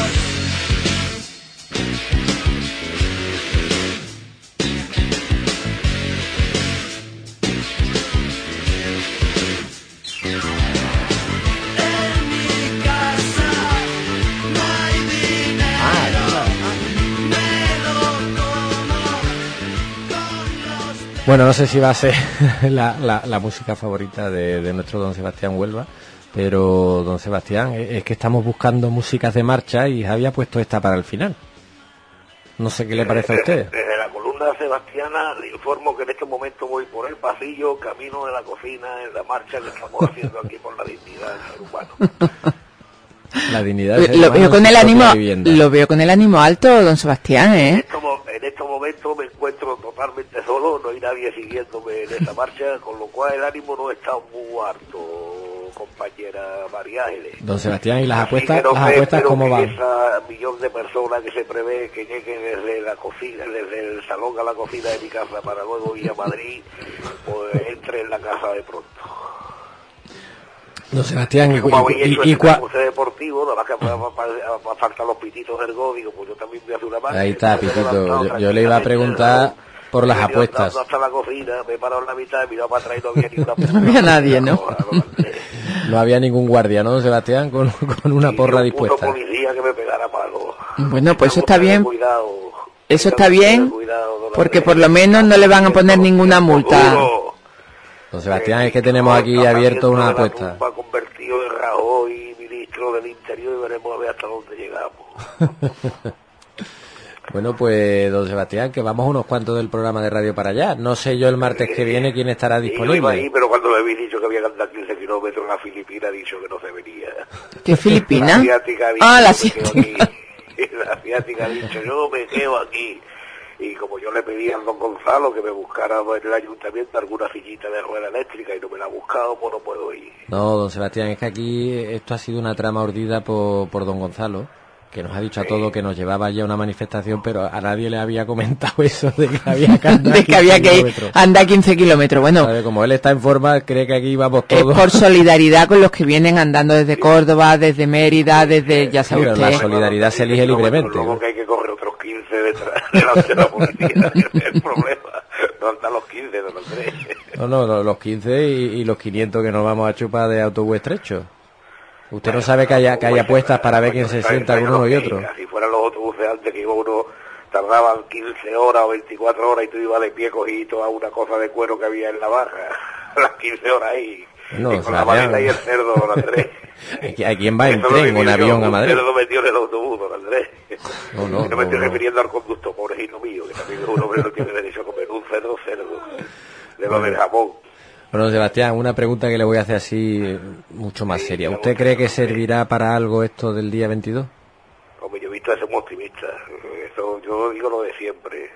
En mi casa no hay dinero, me lo Bueno, no sé si va a ser la música favorita de nuestro don Sebastián Huelva, pero don Sebastián, es que estamos buscando músicas de marcha y Javi ha puesto esta para el final. No sé qué le parece a usted. Desde la columna sebastiana le informo que en este momento voy por el pasillo, camino de la cocina, en la marcha que estamos haciendo aquí por la dignidad del ser humano. La dignidad lo veo con el ánimo alto, don Sebastián, En estos momentos me encuentro totalmente solo, no hay nadie siguiéndome en esta marcha, con lo cual el ánimo no está muy alto, compañera María Ángeles. Don Sebastián, ¿y las apuestas cómo van? Esa millón de personas que se prevé que lleguen desde la cocina, desde el salón a la cocina de mi casa para luego ir a Madrid, pues entre en la casa de pronto. No, Sebastián, y deportivo, nada más que va a faltar los pititos del gol, digo, pues yo también voy a hacer una marcha. Ahí está, pitito. Yo le iba a preguntar por las apuestas. Hasta la cocina, me he parado en la mitad, he mirado para atrás y no había ninguna no había nadie, ¿no? No había ningún guardia, ¿no, Sebastián? Con una porra dispuesta. Policía que me pegara palo. Bueno, pues eso está bien. Eso está bien, porque por lo menos no le van a poner ninguna multa. Don Sebastián, es que tenemos aquí abierto una apuesta. Va convertido en Rajoy, ministro del Interior, y veremos a ver hasta dónde llegamos. Bueno, pues, don Sebastián, que vamos unos cuantos del programa de radio para allá. No sé yo el martes que viene quién estará disponible. Yo iba ahí, pero cuando me habéis dicho que había que andar 15 kilómetros en la Filipina, he dicho que no se venía. ¿Qué Filipina? La asiática la asiática. La asiática ha dicho, yo me quedo aquí. Y como yo le pedí al don Gonzalo que me buscara en el ayuntamiento alguna sillita de rueda eléctrica y no me la ha buscado, pues no puedo ir. No, don Sebastián, es que aquí esto ha sido una trama urdida por don Gonzalo, que nos ha dicho a todos que nos llevaba ya a una manifestación, pero a nadie le había comentado eso de que había que andar, andar 15 kilómetros. Bueno, ¿sabe? Como él está en forma, cree que aquí vamos todos. Es por solidaridad con los que vienen andando desde Córdoba, desde Mérida, desde, ya sabe usted. La solidaridad se elige libremente. Luego que hay que correr otros 15 detrás delante de la policía, es el problema. No andan los 15, no los 3. No, los 15 y los 500 que nos vamos a chupar de autobús estrecho. Usted no sabe que hay apuestas para ver quién se sienta con uno y otro. Si fueran los autobuses antes que iba uno, tardaban 15 horas o 24 horas y tú ibas de pie cogido a una cosa de cuero que había en la barra. Las 15 horas ahí. No, y con la maleta y el cerdo, don Andrés. ¿A quién va en tren o en avión a Madrid? El cerdo metió en el autobús, don Andrés. No me estoy refiriendo al conductor, pobrecito mío, que también es un hombre que no tiene derecho a comer un cerdo. Le va a ver jamón. Bueno, Sebastián, una pregunta que le voy a hacer así mucho más seria. ¿Usted cree que servirá para algo esto del día 22? Hombre, yo he visto a ser muy optimista. Yo digo lo de siempre.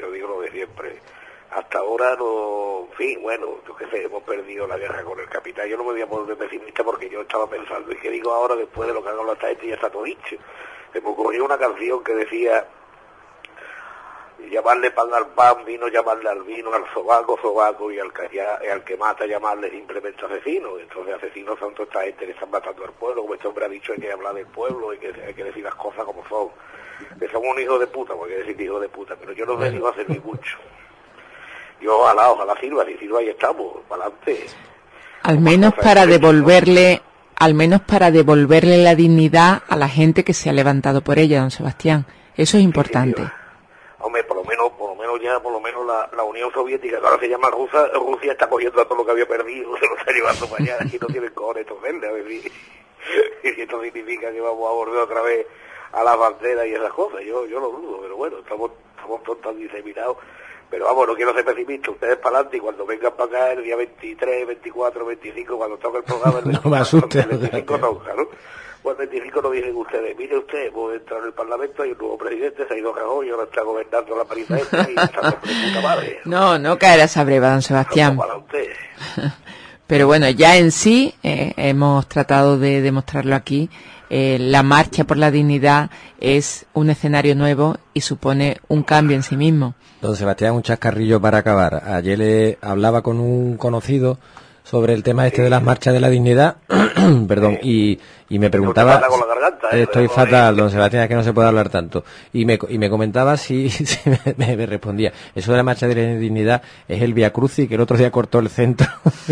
Hasta ahora no... En fin, bueno, yo qué sé, hemos perdido la guerra con el capitán. Yo no me voy a poner pesimista porque yo estaba pensando, ¿y qué digo ahora después de lo que hagan los esta gente? Ya está todo dicho. Se me ocurrió una canción que decía... llamarle pan al pan, vino llamarle al vino, al sobaco, sobaco, y al que mata llamarle simplemente asesino. Entonces asesinos son toda esta gente que están matando al pueblo. Como este hombre ha dicho, hay que hablar del pueblo, hay que decir las cosas como son. Que son un hijo de puta, porque decir hijo de puta, pero yo no sé si va a servir mucho. Yo ojalá sirva, si sirva ahí estamos, para adelante. Al menos para devolverle la dignidad a la gente que se ha levantado por ella, don Sebastián. Eso es importante. Sí, hombre, por lo menos la Unión Soviética, que ahora se llama Rusia está cogiendo todo lo que había perdido, se lo está llevando para allá, y no tienen cojones estos verdes, a ver si esto significa que vamos a volver otra vez a las banderas y esas cosas. Yo lo dudo, pero bueno, estamos todos tan diseminados. Pero vamos, no quiero ser pesimista, ustedes para adelante, y cuando vengan para acá el día 23, 24, 25, cuando toque el programa, no me asuste. El 25 toca, ¿no? Pues el 25 nos dicen ustedes, mire usted, hemos entrado en el Parlamento, hay un nuevo presidente, se ha ido Rajoy, y ahora está gobernando la paliza esta, y está por puta madre. No caerá esa breva, don Sebastián. Pero bueno, ya en sí, hemos tratado de demostrarlo aquí, la marcha por la dignidad es un escenario nuevo y supone un cambio en sí mismo. Don Sebastián, un chascarrillo para acabar. Ayer le hablaba con un conocido sobre el tema de las marchas de la dignidad, perdón, y me preguntaba, estoy fatal, don Sebastián, es que no se puede hablar tanto, y me comentaba si me respondía, eso de la marcha de la dignidad es el Via Crucis, que el otro día cortó el centro.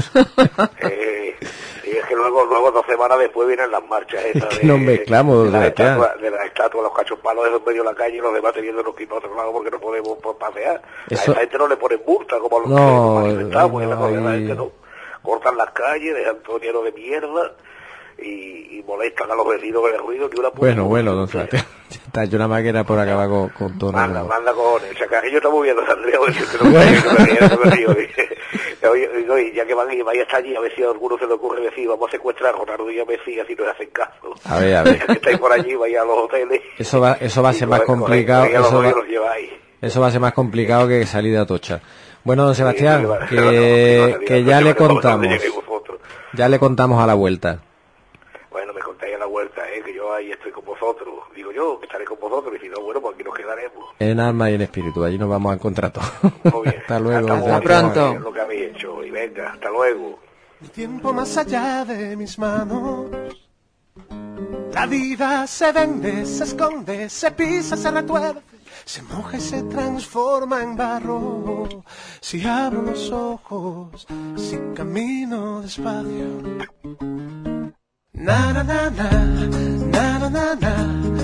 Es que luego 2 semanas después vienen las marchas esas es que nos mezclamos, de la estatua, los cachos palos esos en medio de la calle, y los demás teniéndonos que ir para otro lado porque no podemos pasear. Eso... A esa gente no le ponen multa como a los que manifestamos, y la gente no. Cortan las calles, dejan todo lleno de mierda y molestan a los vecinos con el ruido que una puta. Bueno, don Sebastián, ya está, yo nada más que era por acabar con todo. Manda cojones, el chacarrillo está moviendo, Andrea, a ver si me río. Oye, ya que vaya hasta allí, a ver si a alguno se le ocurre decir, vamos a secuestrar a Ronaldo y a Messi, así no le hacen caso. A ver. Que estáis por allí, vaya a los hoteles. Eso va a ser más complicado. Eso va a ser más complicado que salir de Atocha. Bueno, don Sebastián, que ya le contamos. Ya le contamos a la vuelta. Bueno, me contáis a la vuelta, que yo ahí estoy con vosotros. Digo yo, que estaré con vosotros, y si no, bueno, pues aquí nos quedaremos. En alma y en espíritu, allí nos vamos a encontrar todos. Hasta luego. Hasta pronto. Lo que habéis hecho, y venga, hasta luego. El tiempo más allá de mis manos. La vida se vende, se esconde, se pisa, se retuerce, se moja y se transforma en barro. Si abro los ojos, si camino despacio. Na na na na, na na na na.